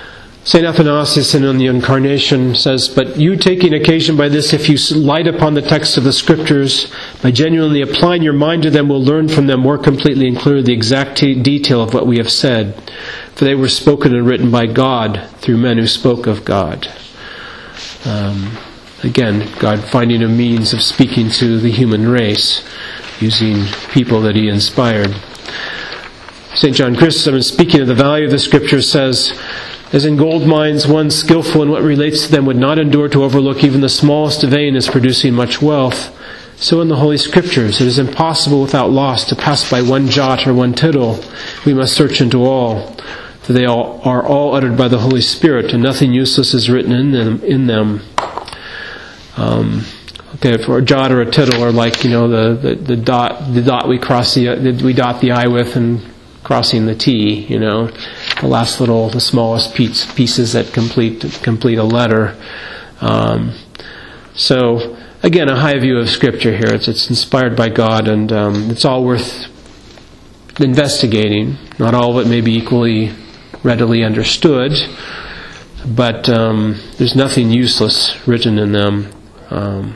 Saint Athanasius in the Incarnation says, "But you, taking occasion by this, if you light upon the text of the Scriptures, by genuinely applying your mind to them, will learn from them more completely and clearly the exact t- detail of what we have said. For they were spoken and written by God through men who spoke of God." Um, again, God finding a means of speaking to the human race using people that He inspired. Saint John Chrysostom, speaking of the value of the Scriptures, says, "As in gold mines, one skillful in what relates to them would not endure to overlook even the smallest vein as producing much wealth, so in the Holy Scriptures it is impossible without loss to pass by one jot or one tittle. We must search into all, for they all are all uttered by the Holy Spirit, and nothing useless is written in them." In them. Um, okay, for a jot or a tittle are like, you know, the, the, the dot the dot we cross the we dot the I with and crossing the T, you know, the last little, the smallest piece, pieces that complete complete a letter. Um, so, again, a high view of Scripture here. It's, it's inspired by God, and um, it's all worth investigating. Not all of it may be equally readily understood, but um, there's nothing useless written in them. Um,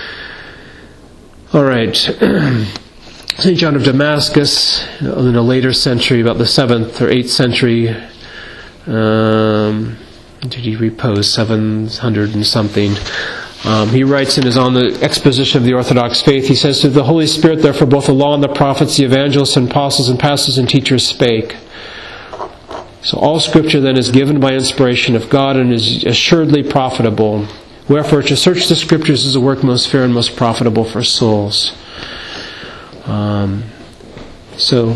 all right. Saint John of Damascus, in a later century, about the seventh or eighth century, um, did he repose? seven hundred and something. Um, he writes in his On the Exposition of the Orthodox Faith, he says, "To the Holy Spirit, therefore, both the law and the prophets, the evangelists and apostles and pastors and teachers spake." So all Scripture then is given by inspiration of God and is assuredly profitable. Wherefore, to search the Scriptures is a work most fair and most profitable for souls. Um, so,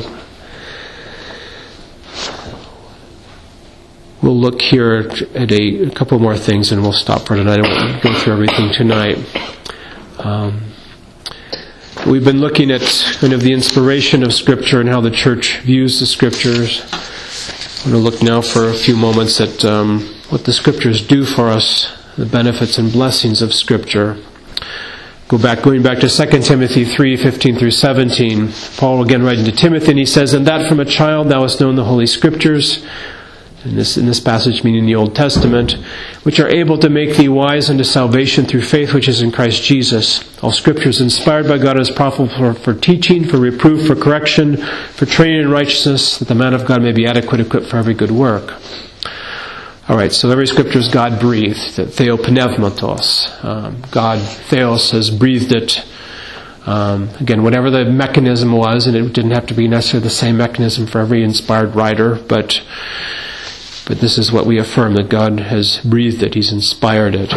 we'll look here at a, a couple more things and we'll stop for tonight. I won't go through everything tonight. Um, we've been looking at kind of the inspiration of Scripture and how the Church views the Scriptures. I'm going to look now for a few moments at um, what the Scriptures do for us, the benefits and blessings of Scripture. Go back, going back to Second Timothy three, fifteen through seventeen. Paul again writing to Timothy, and he says, "And that from a child thou hast known the Holy Scriptures," in this, in this passage meaning the Old Testament, "which are able to make thee wise unto salvation through faith which is in Christ Jesus. All Scripture is inspired by God and is profitable for, for teaching, for reproof, for correction, for training in righteousness, that the man of God may be adequate, equipped for every good work." All right, so every Scripture is God-breathed, theopneummatos. Um, God, theos, has breathed it. Um, again, whatever the mechanism was, and it didn't have to be necessarily the same mechanism for every inspired writer, but but this is what we affirm, that God has breathed it, He's inspired it.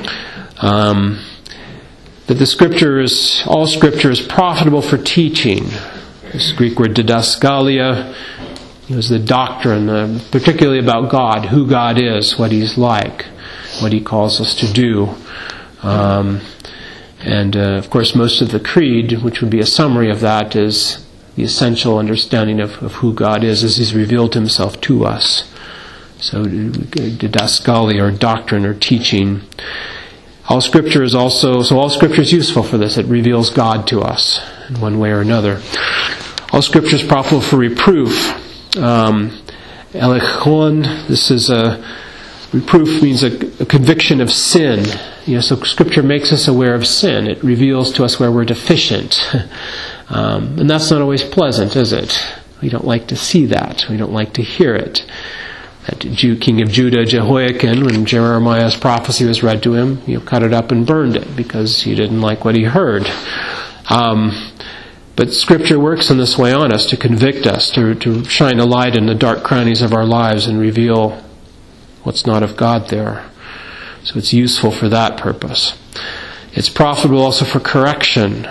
Um, that the Scripture is, all Scripture is profitable for teaching. This Greek word didaskalia, it was the doctrine, uh, particularly about God, who God is, what He's like, what He calls us to do. Um, and, uh, of course, most of the creed, which would be a summary of that, is the essential understanding of, of who God is as He's revealed Himself to us. So, didaskalia, or doctrine, or teaching. All Scripture is also, so all Scripture is useful for this. It reveals God to us in one way or another. All Scripture is profitable for reproof. Um, Elechon, this is a reproof, means a, a conviction of sin. You know, so Scripture makes us aware of sin. It reveals to us where we're deficient, um, and that's not always pleasant, is it? We don't like to see that. We don't like to hear it. That Jew, king of Judah, Jehoiakim, when Jeremiah's prophecy was read to him, you know, cut it up and burned it because he didn't like what he heard. Um, But Scripture works in this way on us, to convict us, to, to shine a light in the dark crannies of our lives and reveal what's not of God there. So it's useful for that purpose. It's profitable also for correction.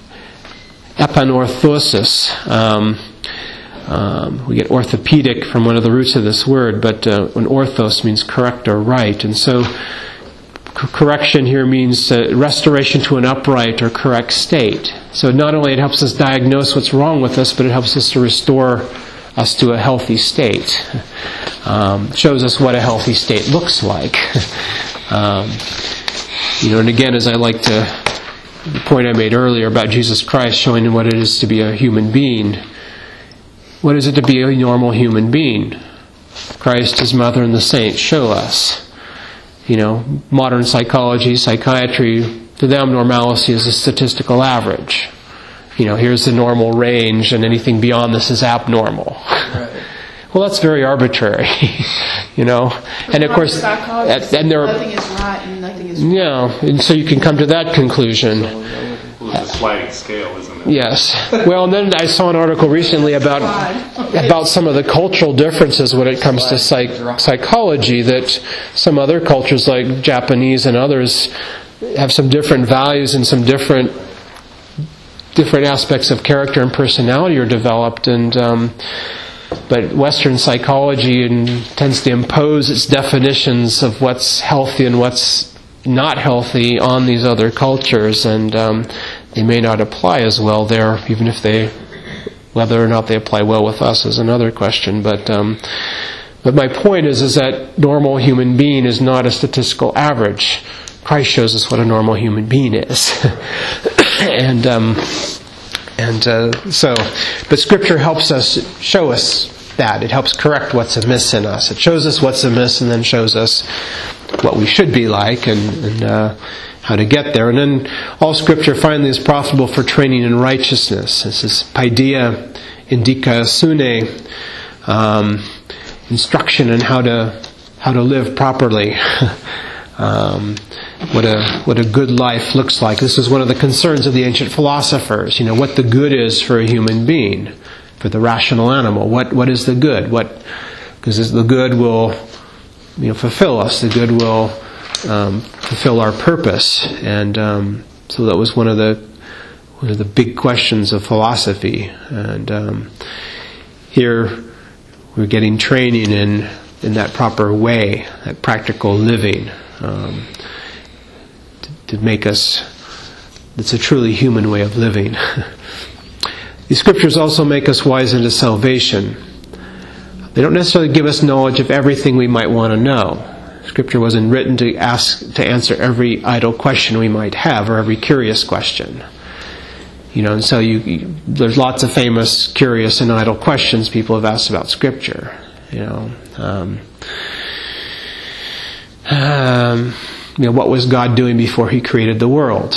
Epanorthosis. Um, um, we get orthopedic from one of the roots of this word, but uh, when orthos means correct or right. And so correction here means uh, restoration to an upright or correct state. So not only it helps us diagnose what's wrong with us, but it helps us to restore us to a healthy state. Um, shows us what a healthy state looks like. um, you know, and again, as I like to, the point I made earlier about Jesus Christ showing what it is to be a human being. What is it to be a normal human being? Christ, His mother, and the saints show us. You know, modern psychology, psychiatry, to them normalcy is a statistical average. You know, here's the normal range, and anything beyond this is abnormal. Right. Well, that's very arbitrary, you know. And of course, and, and there, nothing is right and nothing is wrong. Yeah, and so you can come to that conclusion. Well, it's a sliding scale, isn't it? Yes. Well, and then I saw an article recently about about some of the cultural differences when it comes to psych, psychology. That some other cultures, like Japanese and others, have some different values and some different different aspects of character and personality are developed, and. Um, But Western psychology tends to impose its definitions of what's healthy and what's not healthy on these other cultures, and um, they may not apply as well there, even if they, whether or not they apply well with us is another question. But um, but my point is, is that normal human being is not a statistical average. Christ shows us what a normal human being is, and. Um, And uh, so, but Scripture helps us, show us that. It helps correct what's amiss in us. It shows us what's amiss and then shows us what we should be like and, and uh, how to get there. And then all Scripture finally is profitable for training in righteousness. This is paideia indicationes, um, instruction on how to how to live properly. Um, what a what a good life looks like. This is one of the concerns of the ancient philosophers. You know, what the good is for a human being, for the rational animal. What what is the good? What because the good will, you know, fulfill us. The good will um, fulfill our purpose. And um, so that was one of the one of the big questions of philosophy. And um, here we're getting training in in that proper way, that practical living. Um, to, to make us, it's a truly human way of living. These Scriptures also make us wise into salvation. They don't necessarily give us knowledge of everything we might want to know. Scripture wasn't written to ask to answer every idle question we might have or every curious question. You know, and so you, you there's lots of famous, curious, and idle questions people have asked about Scripture. You know. Um, Um, you know, what was God doing before He created the world?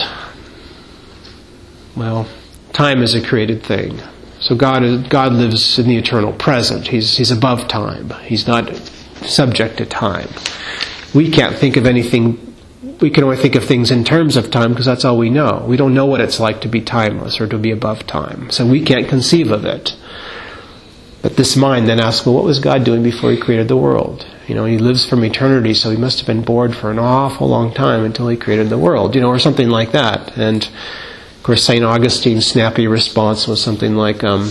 Well, time is a created thing. So God is, God lives in the eternal present. He's He's above time. He's not subject to time. We can't think of anything. We can only think of things in terms of time because that's all we know. We don't know what it's like to be timeless or to be above time. So we can't conceive of it. But this mind then asks, well, what was God doing before He created the world? You know, He lives from eternity, so He must have been bored for an awful long time until He created the world, you know, or something like that. And, of course, Saint Augustine's snappy response was something like, um,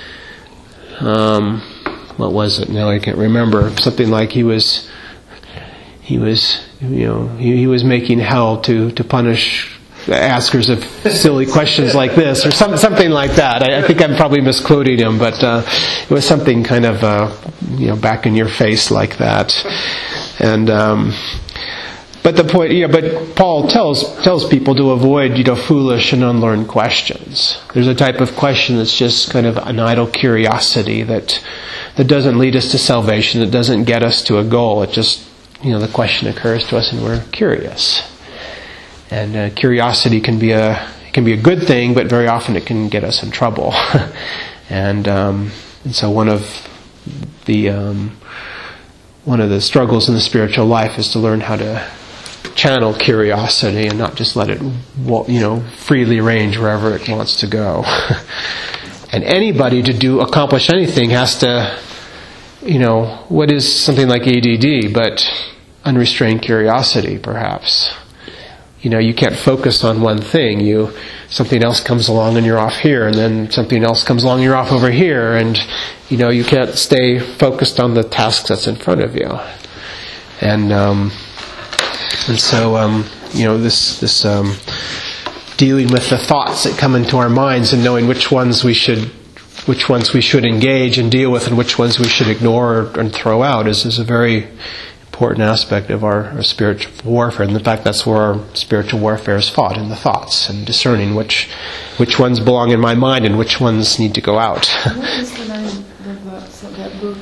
um, what was it? Now I can't remember. Something like he was, he was, you know, he, he was making hell to, to punish askers of silly questions like this, or some, something like that. I, I think I'm probably misquoting him, but uh, it was something kind of, uh, you know, back in your face like that. And um, but the point, you know, but Paul tells tells people to avoid, you know, foolish and unlearned questions. There's a type of question that's just kind of an idle curiosity that that doesn't lead us to salvation. That doesn't get us to a goal. It just, you know, the question occurs to us and we're curious. And uh, curiosity can be a can be a good thing, but very often it can get us in trouble. and um, and so one of the um, one of the struggles in the spiritual life is to learn how to channel curiosity and not just let it, you know, freely range wherever it wants to go. And anybody to do accomplish anything has to, you know, what is something like A D D but unrestrained curiosity, perhaps. You know, you can't focus on one thing. You something else comes along and you're off here, and then something else comes along and you're off over here, and you know you can't stay focused on the task that's in front of you. And um, and so um, you know this this um, dealing with the thoughts that come into our minds and knowing which ones we should which ones we should engage and deal with and which ones we should ignore and throw out is is a very important aspect of our, our spiritual warfare. And in fact, that's where our spiritual warfare is fought, in the thoughts, and discerning which which ones belong in my mind and which ones need to go out. What is the name of that, that book about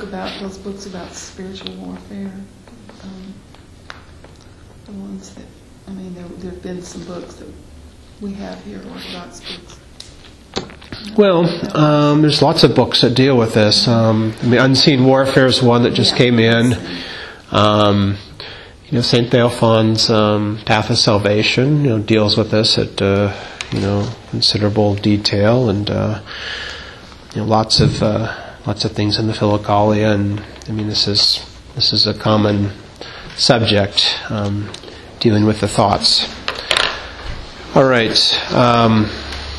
those books about spiritual warfare. Um, the ones that, I mean, there there have been some books that we have here, Orthodox books. Well, um, there's lots of books that deal with this. Um, I mean, Unseen Warfare is one that just Yeah. came in. Um, you know, Saint Theophan's um, Path of Salvation, you know, deals with this at uh, you know considerable detail, and uh, you know, lots of uh, lots of things in the Philokalia, and I mean, this is this is a common subject, um, dealing with the thoughts. All right. Um,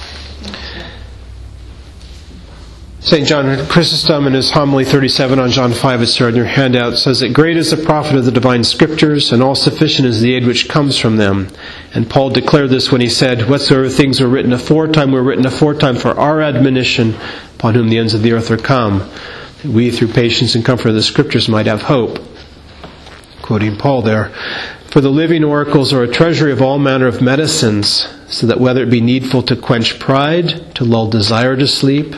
Saint John Chrysostom in his homily thirty-seven on John five, it's there on your handout, says that great is the profit of the divine scriptures, and all sufficient is the aid which comes from them. And Paul declared this when he said, whatsoever things were written aforetime were written aforetime for our admonition, upon whom the ends of the earth are come, that we through patience and comfort of the scriptures might have hope. Quoting Paul there. For the living oracles are a treasury of all manner of medicines, so that whether it be needful to quench pride, to lull desire to sleep,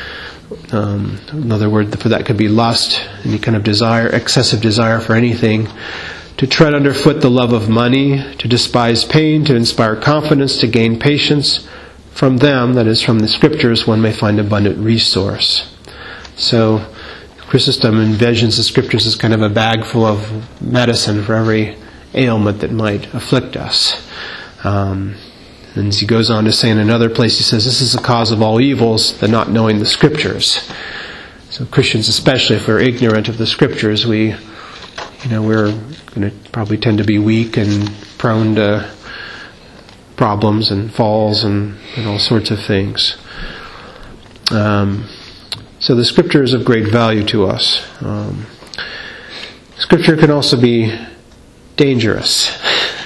Um, another word for that could be lust, any kind of desire, excessive desire for anything, to tread underfoot the love of money, to despise pain, to inspire confidence, to gain patience. From them, that is from the scriptures, one may find abundant resource. So Chrysostom envisions the scriptures as kind of a bag full of medicine for every ailment that might afflict us. Um, And as he goes on to say in another place, he says, this is the cause of all evils, the not knowing the Scriptures. So Christians, especially if we're ignorant of the Scriptures, we, you know, we're going to probably tend to be weak and prone to problems and falls and, and all sorts of things. Um, so the Scripture is of great value to us. Um, Scripture can also be dangerous.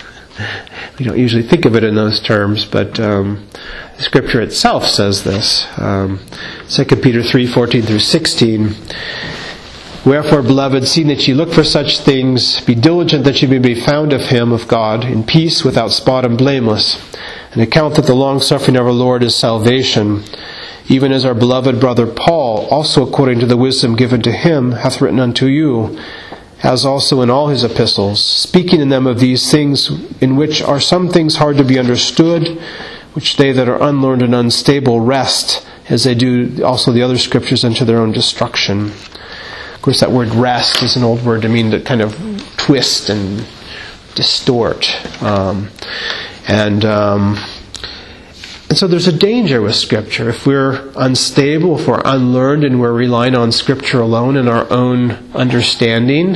We don't usually think of it in those terms, but um, the Scripture itself says this. Um, Second Peter three, fourteen through sixteen. Wherefore, beloved, seeing that ye look for such things, be diligent that ye may be found of him, of God, in peace, without spot and blameless, and account that the long-suffering of our Lord is salvation, even as our beloved brother Paul, also according to the wisdom given to him, hath written unto you, as also in all his epistles, speaking in them of these things, in which are some things hard to be understood, which they that are unlearned and unstable wrest, as they do also the other scriptures, unto their own destruction. Of course, that word wrest is an old word to mean to kind of twist and distort. Um, and... Um, And so there's a danger with Scripture. If we're unstable, if we're unlearned, and we're relying on Scripture alone in our own understanding,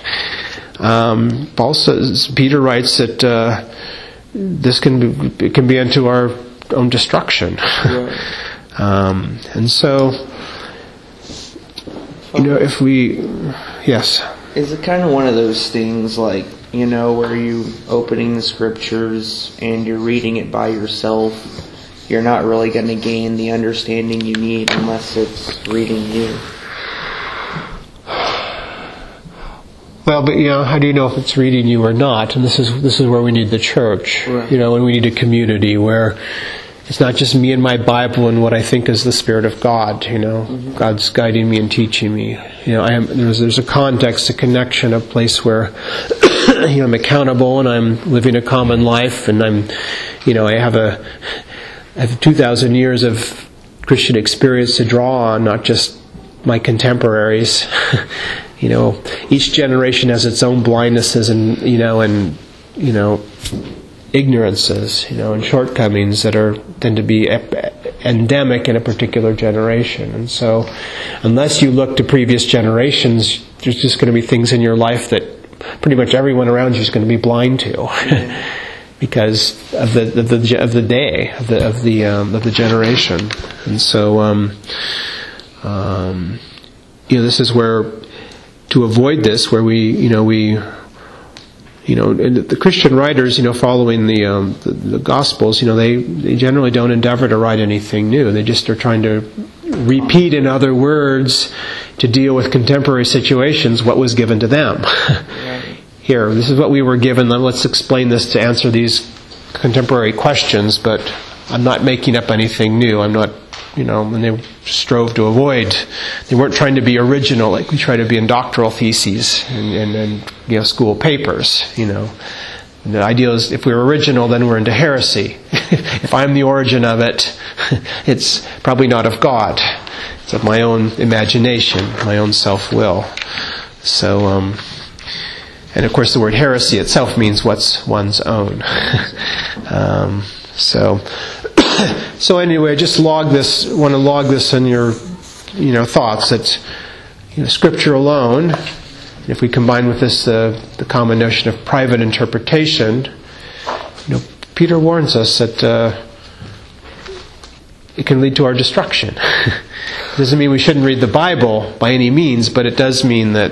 um, Paul says, Peter writes that uh, this can be, it can be unto our own destruction. Right. um, and so, you know, if we, yes. Is it kind of one of those things like, you know, where you opening the scriptures and you're reading it by yourself? You're not really going to gain the understanding you need unless it's reading you. Well, but you know, how do you know if it's reading you or not? And this is this is where we need the church, Right. you know, and we need a community where it's not just me and my Bible and what I think is the Spirit of God. You know, mm-hmm. God's guiding me and teaching me. You know, I am there's there's a context, a connection, a place where you know, I'm accountable and I'm living a common life, and I'm, you know, I have a I have two thousand years of Christian experience to draw on, not just my contemporaries. You know, each generation has its own blindnesses and, you know, and, you know, ignorances, you know, and shortcomings that are tend to be ep- endemic in a particular generation. And so, unless you look to previous generations, there's just going to be things in your life that pretty much everyone around you is going to be blind to. Mm-hmm. Because of the of the of the day of the of the um, of the generation, and so um, um, you know, this is where, to avoid this, where we you know we you know and the Christian writers, you know, following the um, the, the Gospels, you know, they, they generally don't endeavor to write anything new. They just are trying to repeat, in other words, to deal with contemporary situations what was given to them. Here, this is what we were given. Let's explain this to answer these contemporary questions, but I'm not making up anything new. I'm not, you know, and they strove to avoid. They weren't trying to be original like we try to be in doctoral theses and, and, and you know, school papers, you know. And the idea is if we're original, then we're into heresy. If I'm the origin of it, it's probably not of God. It's of my own imagination, my own self-will. So, um, and of course the word heresy itself means what's one's own. um, so, so anyway, just log this, want to log this in your, you know, thoughts that, you know, Scripture alone, if we combine with this uh, the common notion of private interpretation, you know, Peter warns us that uh, it can lead to our destruction. It doesn't mean we shouldn't read the Bible by any means, but it does mean that,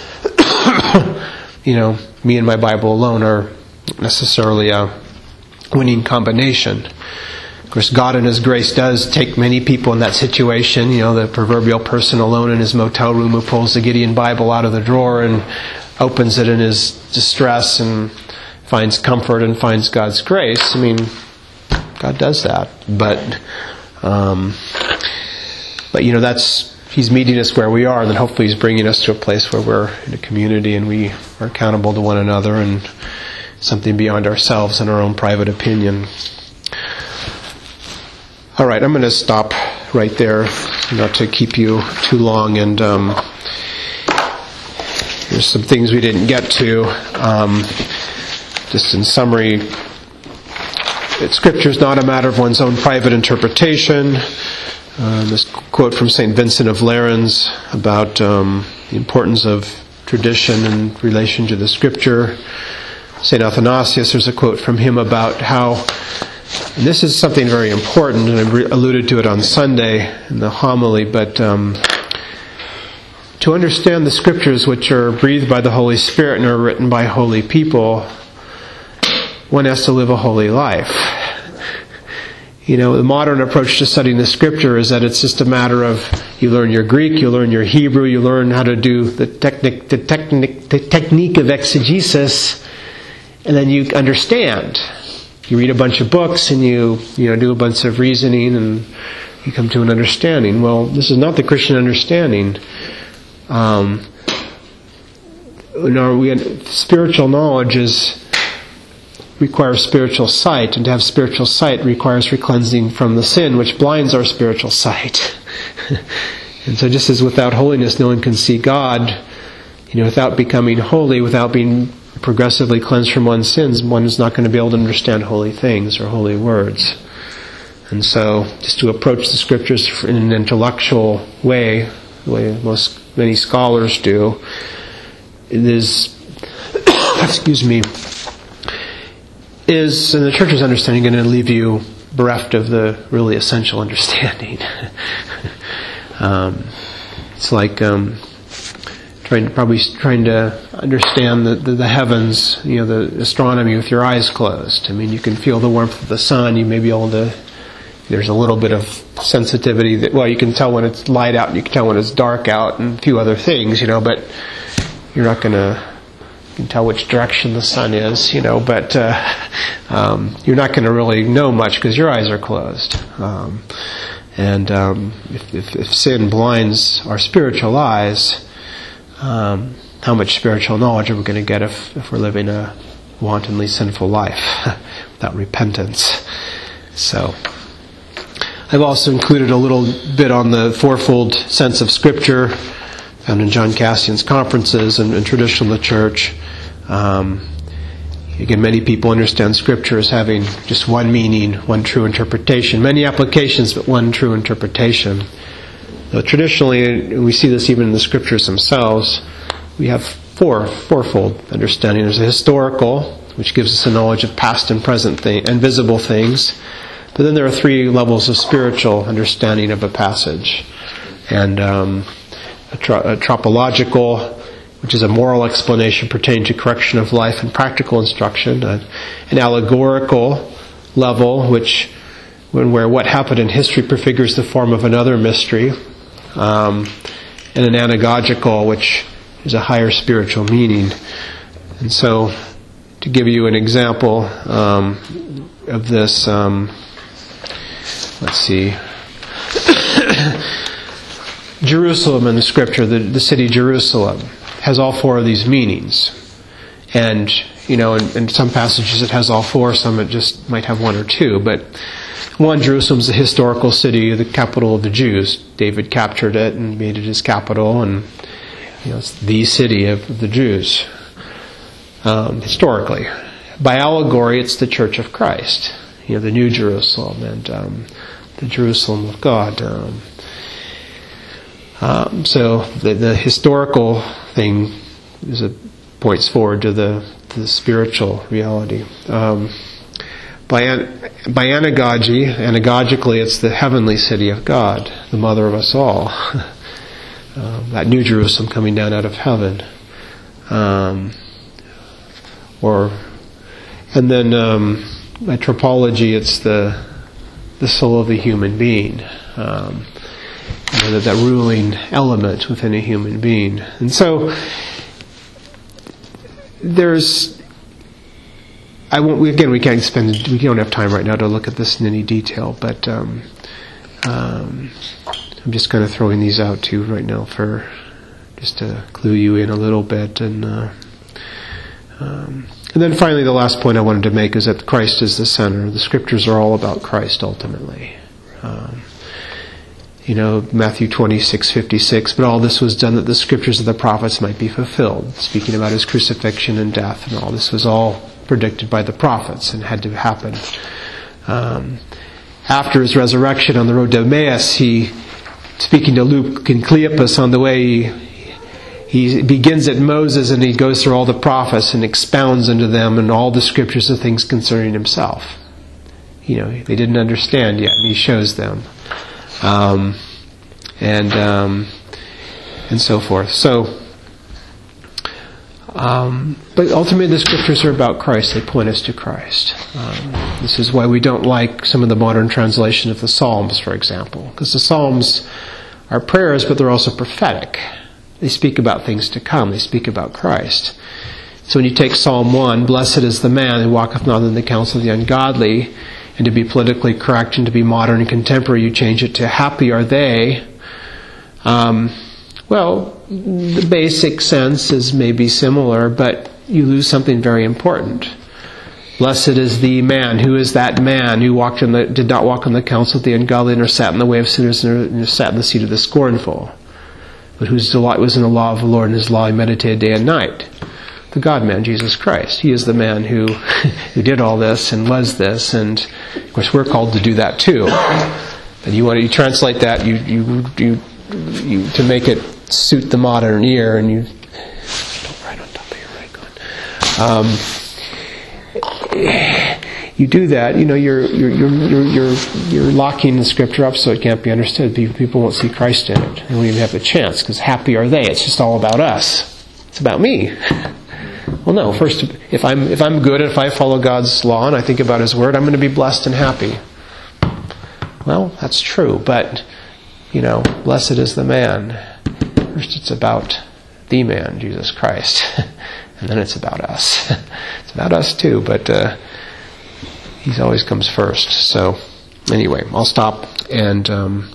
you know, me and my Bible alone are necessarily a winning combination. Of course, God in His grace does take many people in that situation. You know, the proverbial person alone in his motel room who pulls the Gideon Bible out of the drawer and opens it in his distress and finds comfort and finds God's grace. I mean, God does that. But, um, but you know, that's He's meeting us where we are, and then hopefully He's bringing us to a place where we're in a community and we are accountable to one another and something beyond ourselves and our own private opinion. All right, I'm going to stop right there, not to keep you too long. And um, there's some things we didn't get to. Um, just in summary, that Scripture is not a matter of one's own private interpretation. Uh, this quote from Saint Vincent of Lerins about um, the importance of tradition in relation to the Scripture. Saint Athanasius, there's a quote from him about how, and this is something very important, and I re- alluded to it on Sunday in the homily, but um, to understand the Scriptures, which are breathed by the Holy Spirit and are written by holy people, one has to live a holy life. You know, the modern approach to studying the Scripture is that it's just a matter of you learn your Greek, you learn your Hebrew, you learn how to do the technique, the technique, the technique of exegesis, and then you understand. You read a bunch of books and you, you know, do a bunch of reasoning and you come to an understanding. Well, this is not the Christian understanding. Um, no, we spiritual knowledge is requires spiritual sight, and to have spiritual sight requires recleansing from the sin which blinds our spiritual sight. And so, just as without holiness no one can see God, you know, without becoming holy, without being progressively cleansed from one's sins, one is not going to be able to understand holy things or holy words. And so, just to approach the Scriptures in an intellectual way, the way most many scholars do, it is, excuse me, is, in the Church's understanding, going to leave you bereft of the really essential understanding. um, it's like um, trying, probably trying to understand the, the, the heavens, you know, the astronomy with your eyes closed. I mean, you can feel the warmth of the sun. You may be able to. There's a little bit of sensitivity that, well, you can tell when it's light out, and you can tell when it's dark out, and a few other things, you know. But you're not going to. You can tell which direction the sun is, you know, but uh, um, you're not going to really know much because your eyes are closed. Um, and um, if, if, if sin blinds our spiritual eyes, um, how much spiritual knowledge are we going to get if, if we're living a wantonly sinful life without repentance? So, I've also included a little bit on the fourfold sense of Scripture found in John Cassian's conferences and, and tradition of the Church. Um, again, many people understand Scripture as having just one meaning, one true interpretation. Many applications, but one true interpretation. Though traditionally, and we see this even in the Scriptures themselves, we have four, fourfold understanding. There's a historical, which gives us a knowledge of past and present thing, and visible things. But then there are three levels of spiritual understanding of a passage. And um, a, tro- a tropological, which is a moral explanation pertaining to correction of life and practical instruction. A, an allegorical level, which when where what happened in history prefigures the form of another mystery. Um, and an anagogical, which is a higher spiritual meaning. And so, to give you an example um, of this, um, let's see. Jerusalem in the Scripture, the, the city Jerusalem, has all four of these meanings. And, you know, in, in some passages it has all four, some it just might have one or two. But one, Jerusalem's the historical city, the capital of the Jews. David captured it and made it his capital, and you know, it's the city of the Jews, um, historically. By allegory, it's the Church of Christ, you know, the New Jerusalem, and um, the Jerusalem of God. Um, um, so the, the historical thing is a, points forward to the, to the spiritual reality. Um, by, by anagogy, anagogically, it's the heavenly city of God, the mother of us all. Um, that New Jerusalem coming down out of heaven, um, or and then um, by tropology, it's the the soul of the human being, um, you know, that, that ruling element within a human being. And so there's, I won't. We, again, we can't spend. We don't have time right now to look at this in any detail, but. Um, um, I'm just kind of throwing these out to you right now for just to clue you in a little bit, and uh, um, and then finally the last point I wanted to make is that Christ is the center. The Scriptures are all about Christ ultimately. Um, you know, Matthew twenty-six fifty-six. But all this was done that the Scriptures of the prophets might be fulfilled. Speaking about his crucifixion and death, and all this was all predicted by the prophets and had to happen. Um, after his resurrection on the road to Emmaus, he. Speaking to Luke and Cleopas on the way, he, he begins at Moses and he goes through all the prophets and expounds into them and all the Scriptures of things concerning himself. You know, they didn't understand yet, and he shows them, um, and um, and so forth. So, um, but ultimately, the Scriptures are about Christ. They point us to Christ. Um, this is why we don't like some of the modern translation of the Psalms, for example, because the Psalms are prayers, but they're also prophetic. They speak about things to come. They speak about Christ. So when you take Psalm one, blessed is the man who walketh not in the counsel of the ungodly, and to be politically correct and to be modern and contemporary, you change it to happy are they. Um, well, the basic sense is maybe similar, but you lose something very important. Blessed is the man. Who is that man who walked in the, did not walk in the counsel of the ungodly, nor sat in the way of sinners, nor sat in the seat of the scornful, but whose delight was in the law of the Lord, and his law he meditated day and night. The God-man, Jesus Christ. He is the man who who did all this and was this, and of course we're called to do that too. And you want to you translate that you you you, you to make it suit the modern ear, and you don't write on top of your right gun. Um, you do that, you know, you're you're you're you're you're you're locking the Scripture up so it can't be understood. People won't see Christ in it. They won't even have a chance, because happy are they. It's just all about us. It's about me. Well, no. First, if I'm if I'm good, if I follow God's law and I think about His Word, I'm going to be blessed and happy. Well, that's true, but you know, blessed is the man. First, it's about the man, Jesus Christ, and then it's about us. It's about us too, but uh, He always comes first. So, anyway, I'll stop, and um,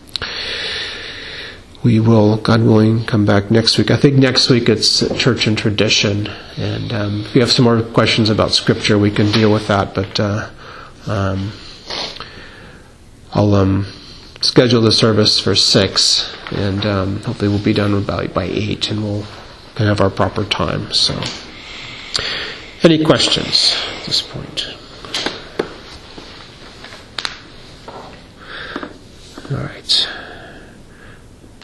we will, God willing, come back next week. I think next week it's church and tradition, and um, if you have some more questions about Scripture, we can deal with that. But uh, um, I'll um, schedule the service for six, and um, hopefully we'll be done about by eight, and we'll can have our proper time. So, any questions at this point?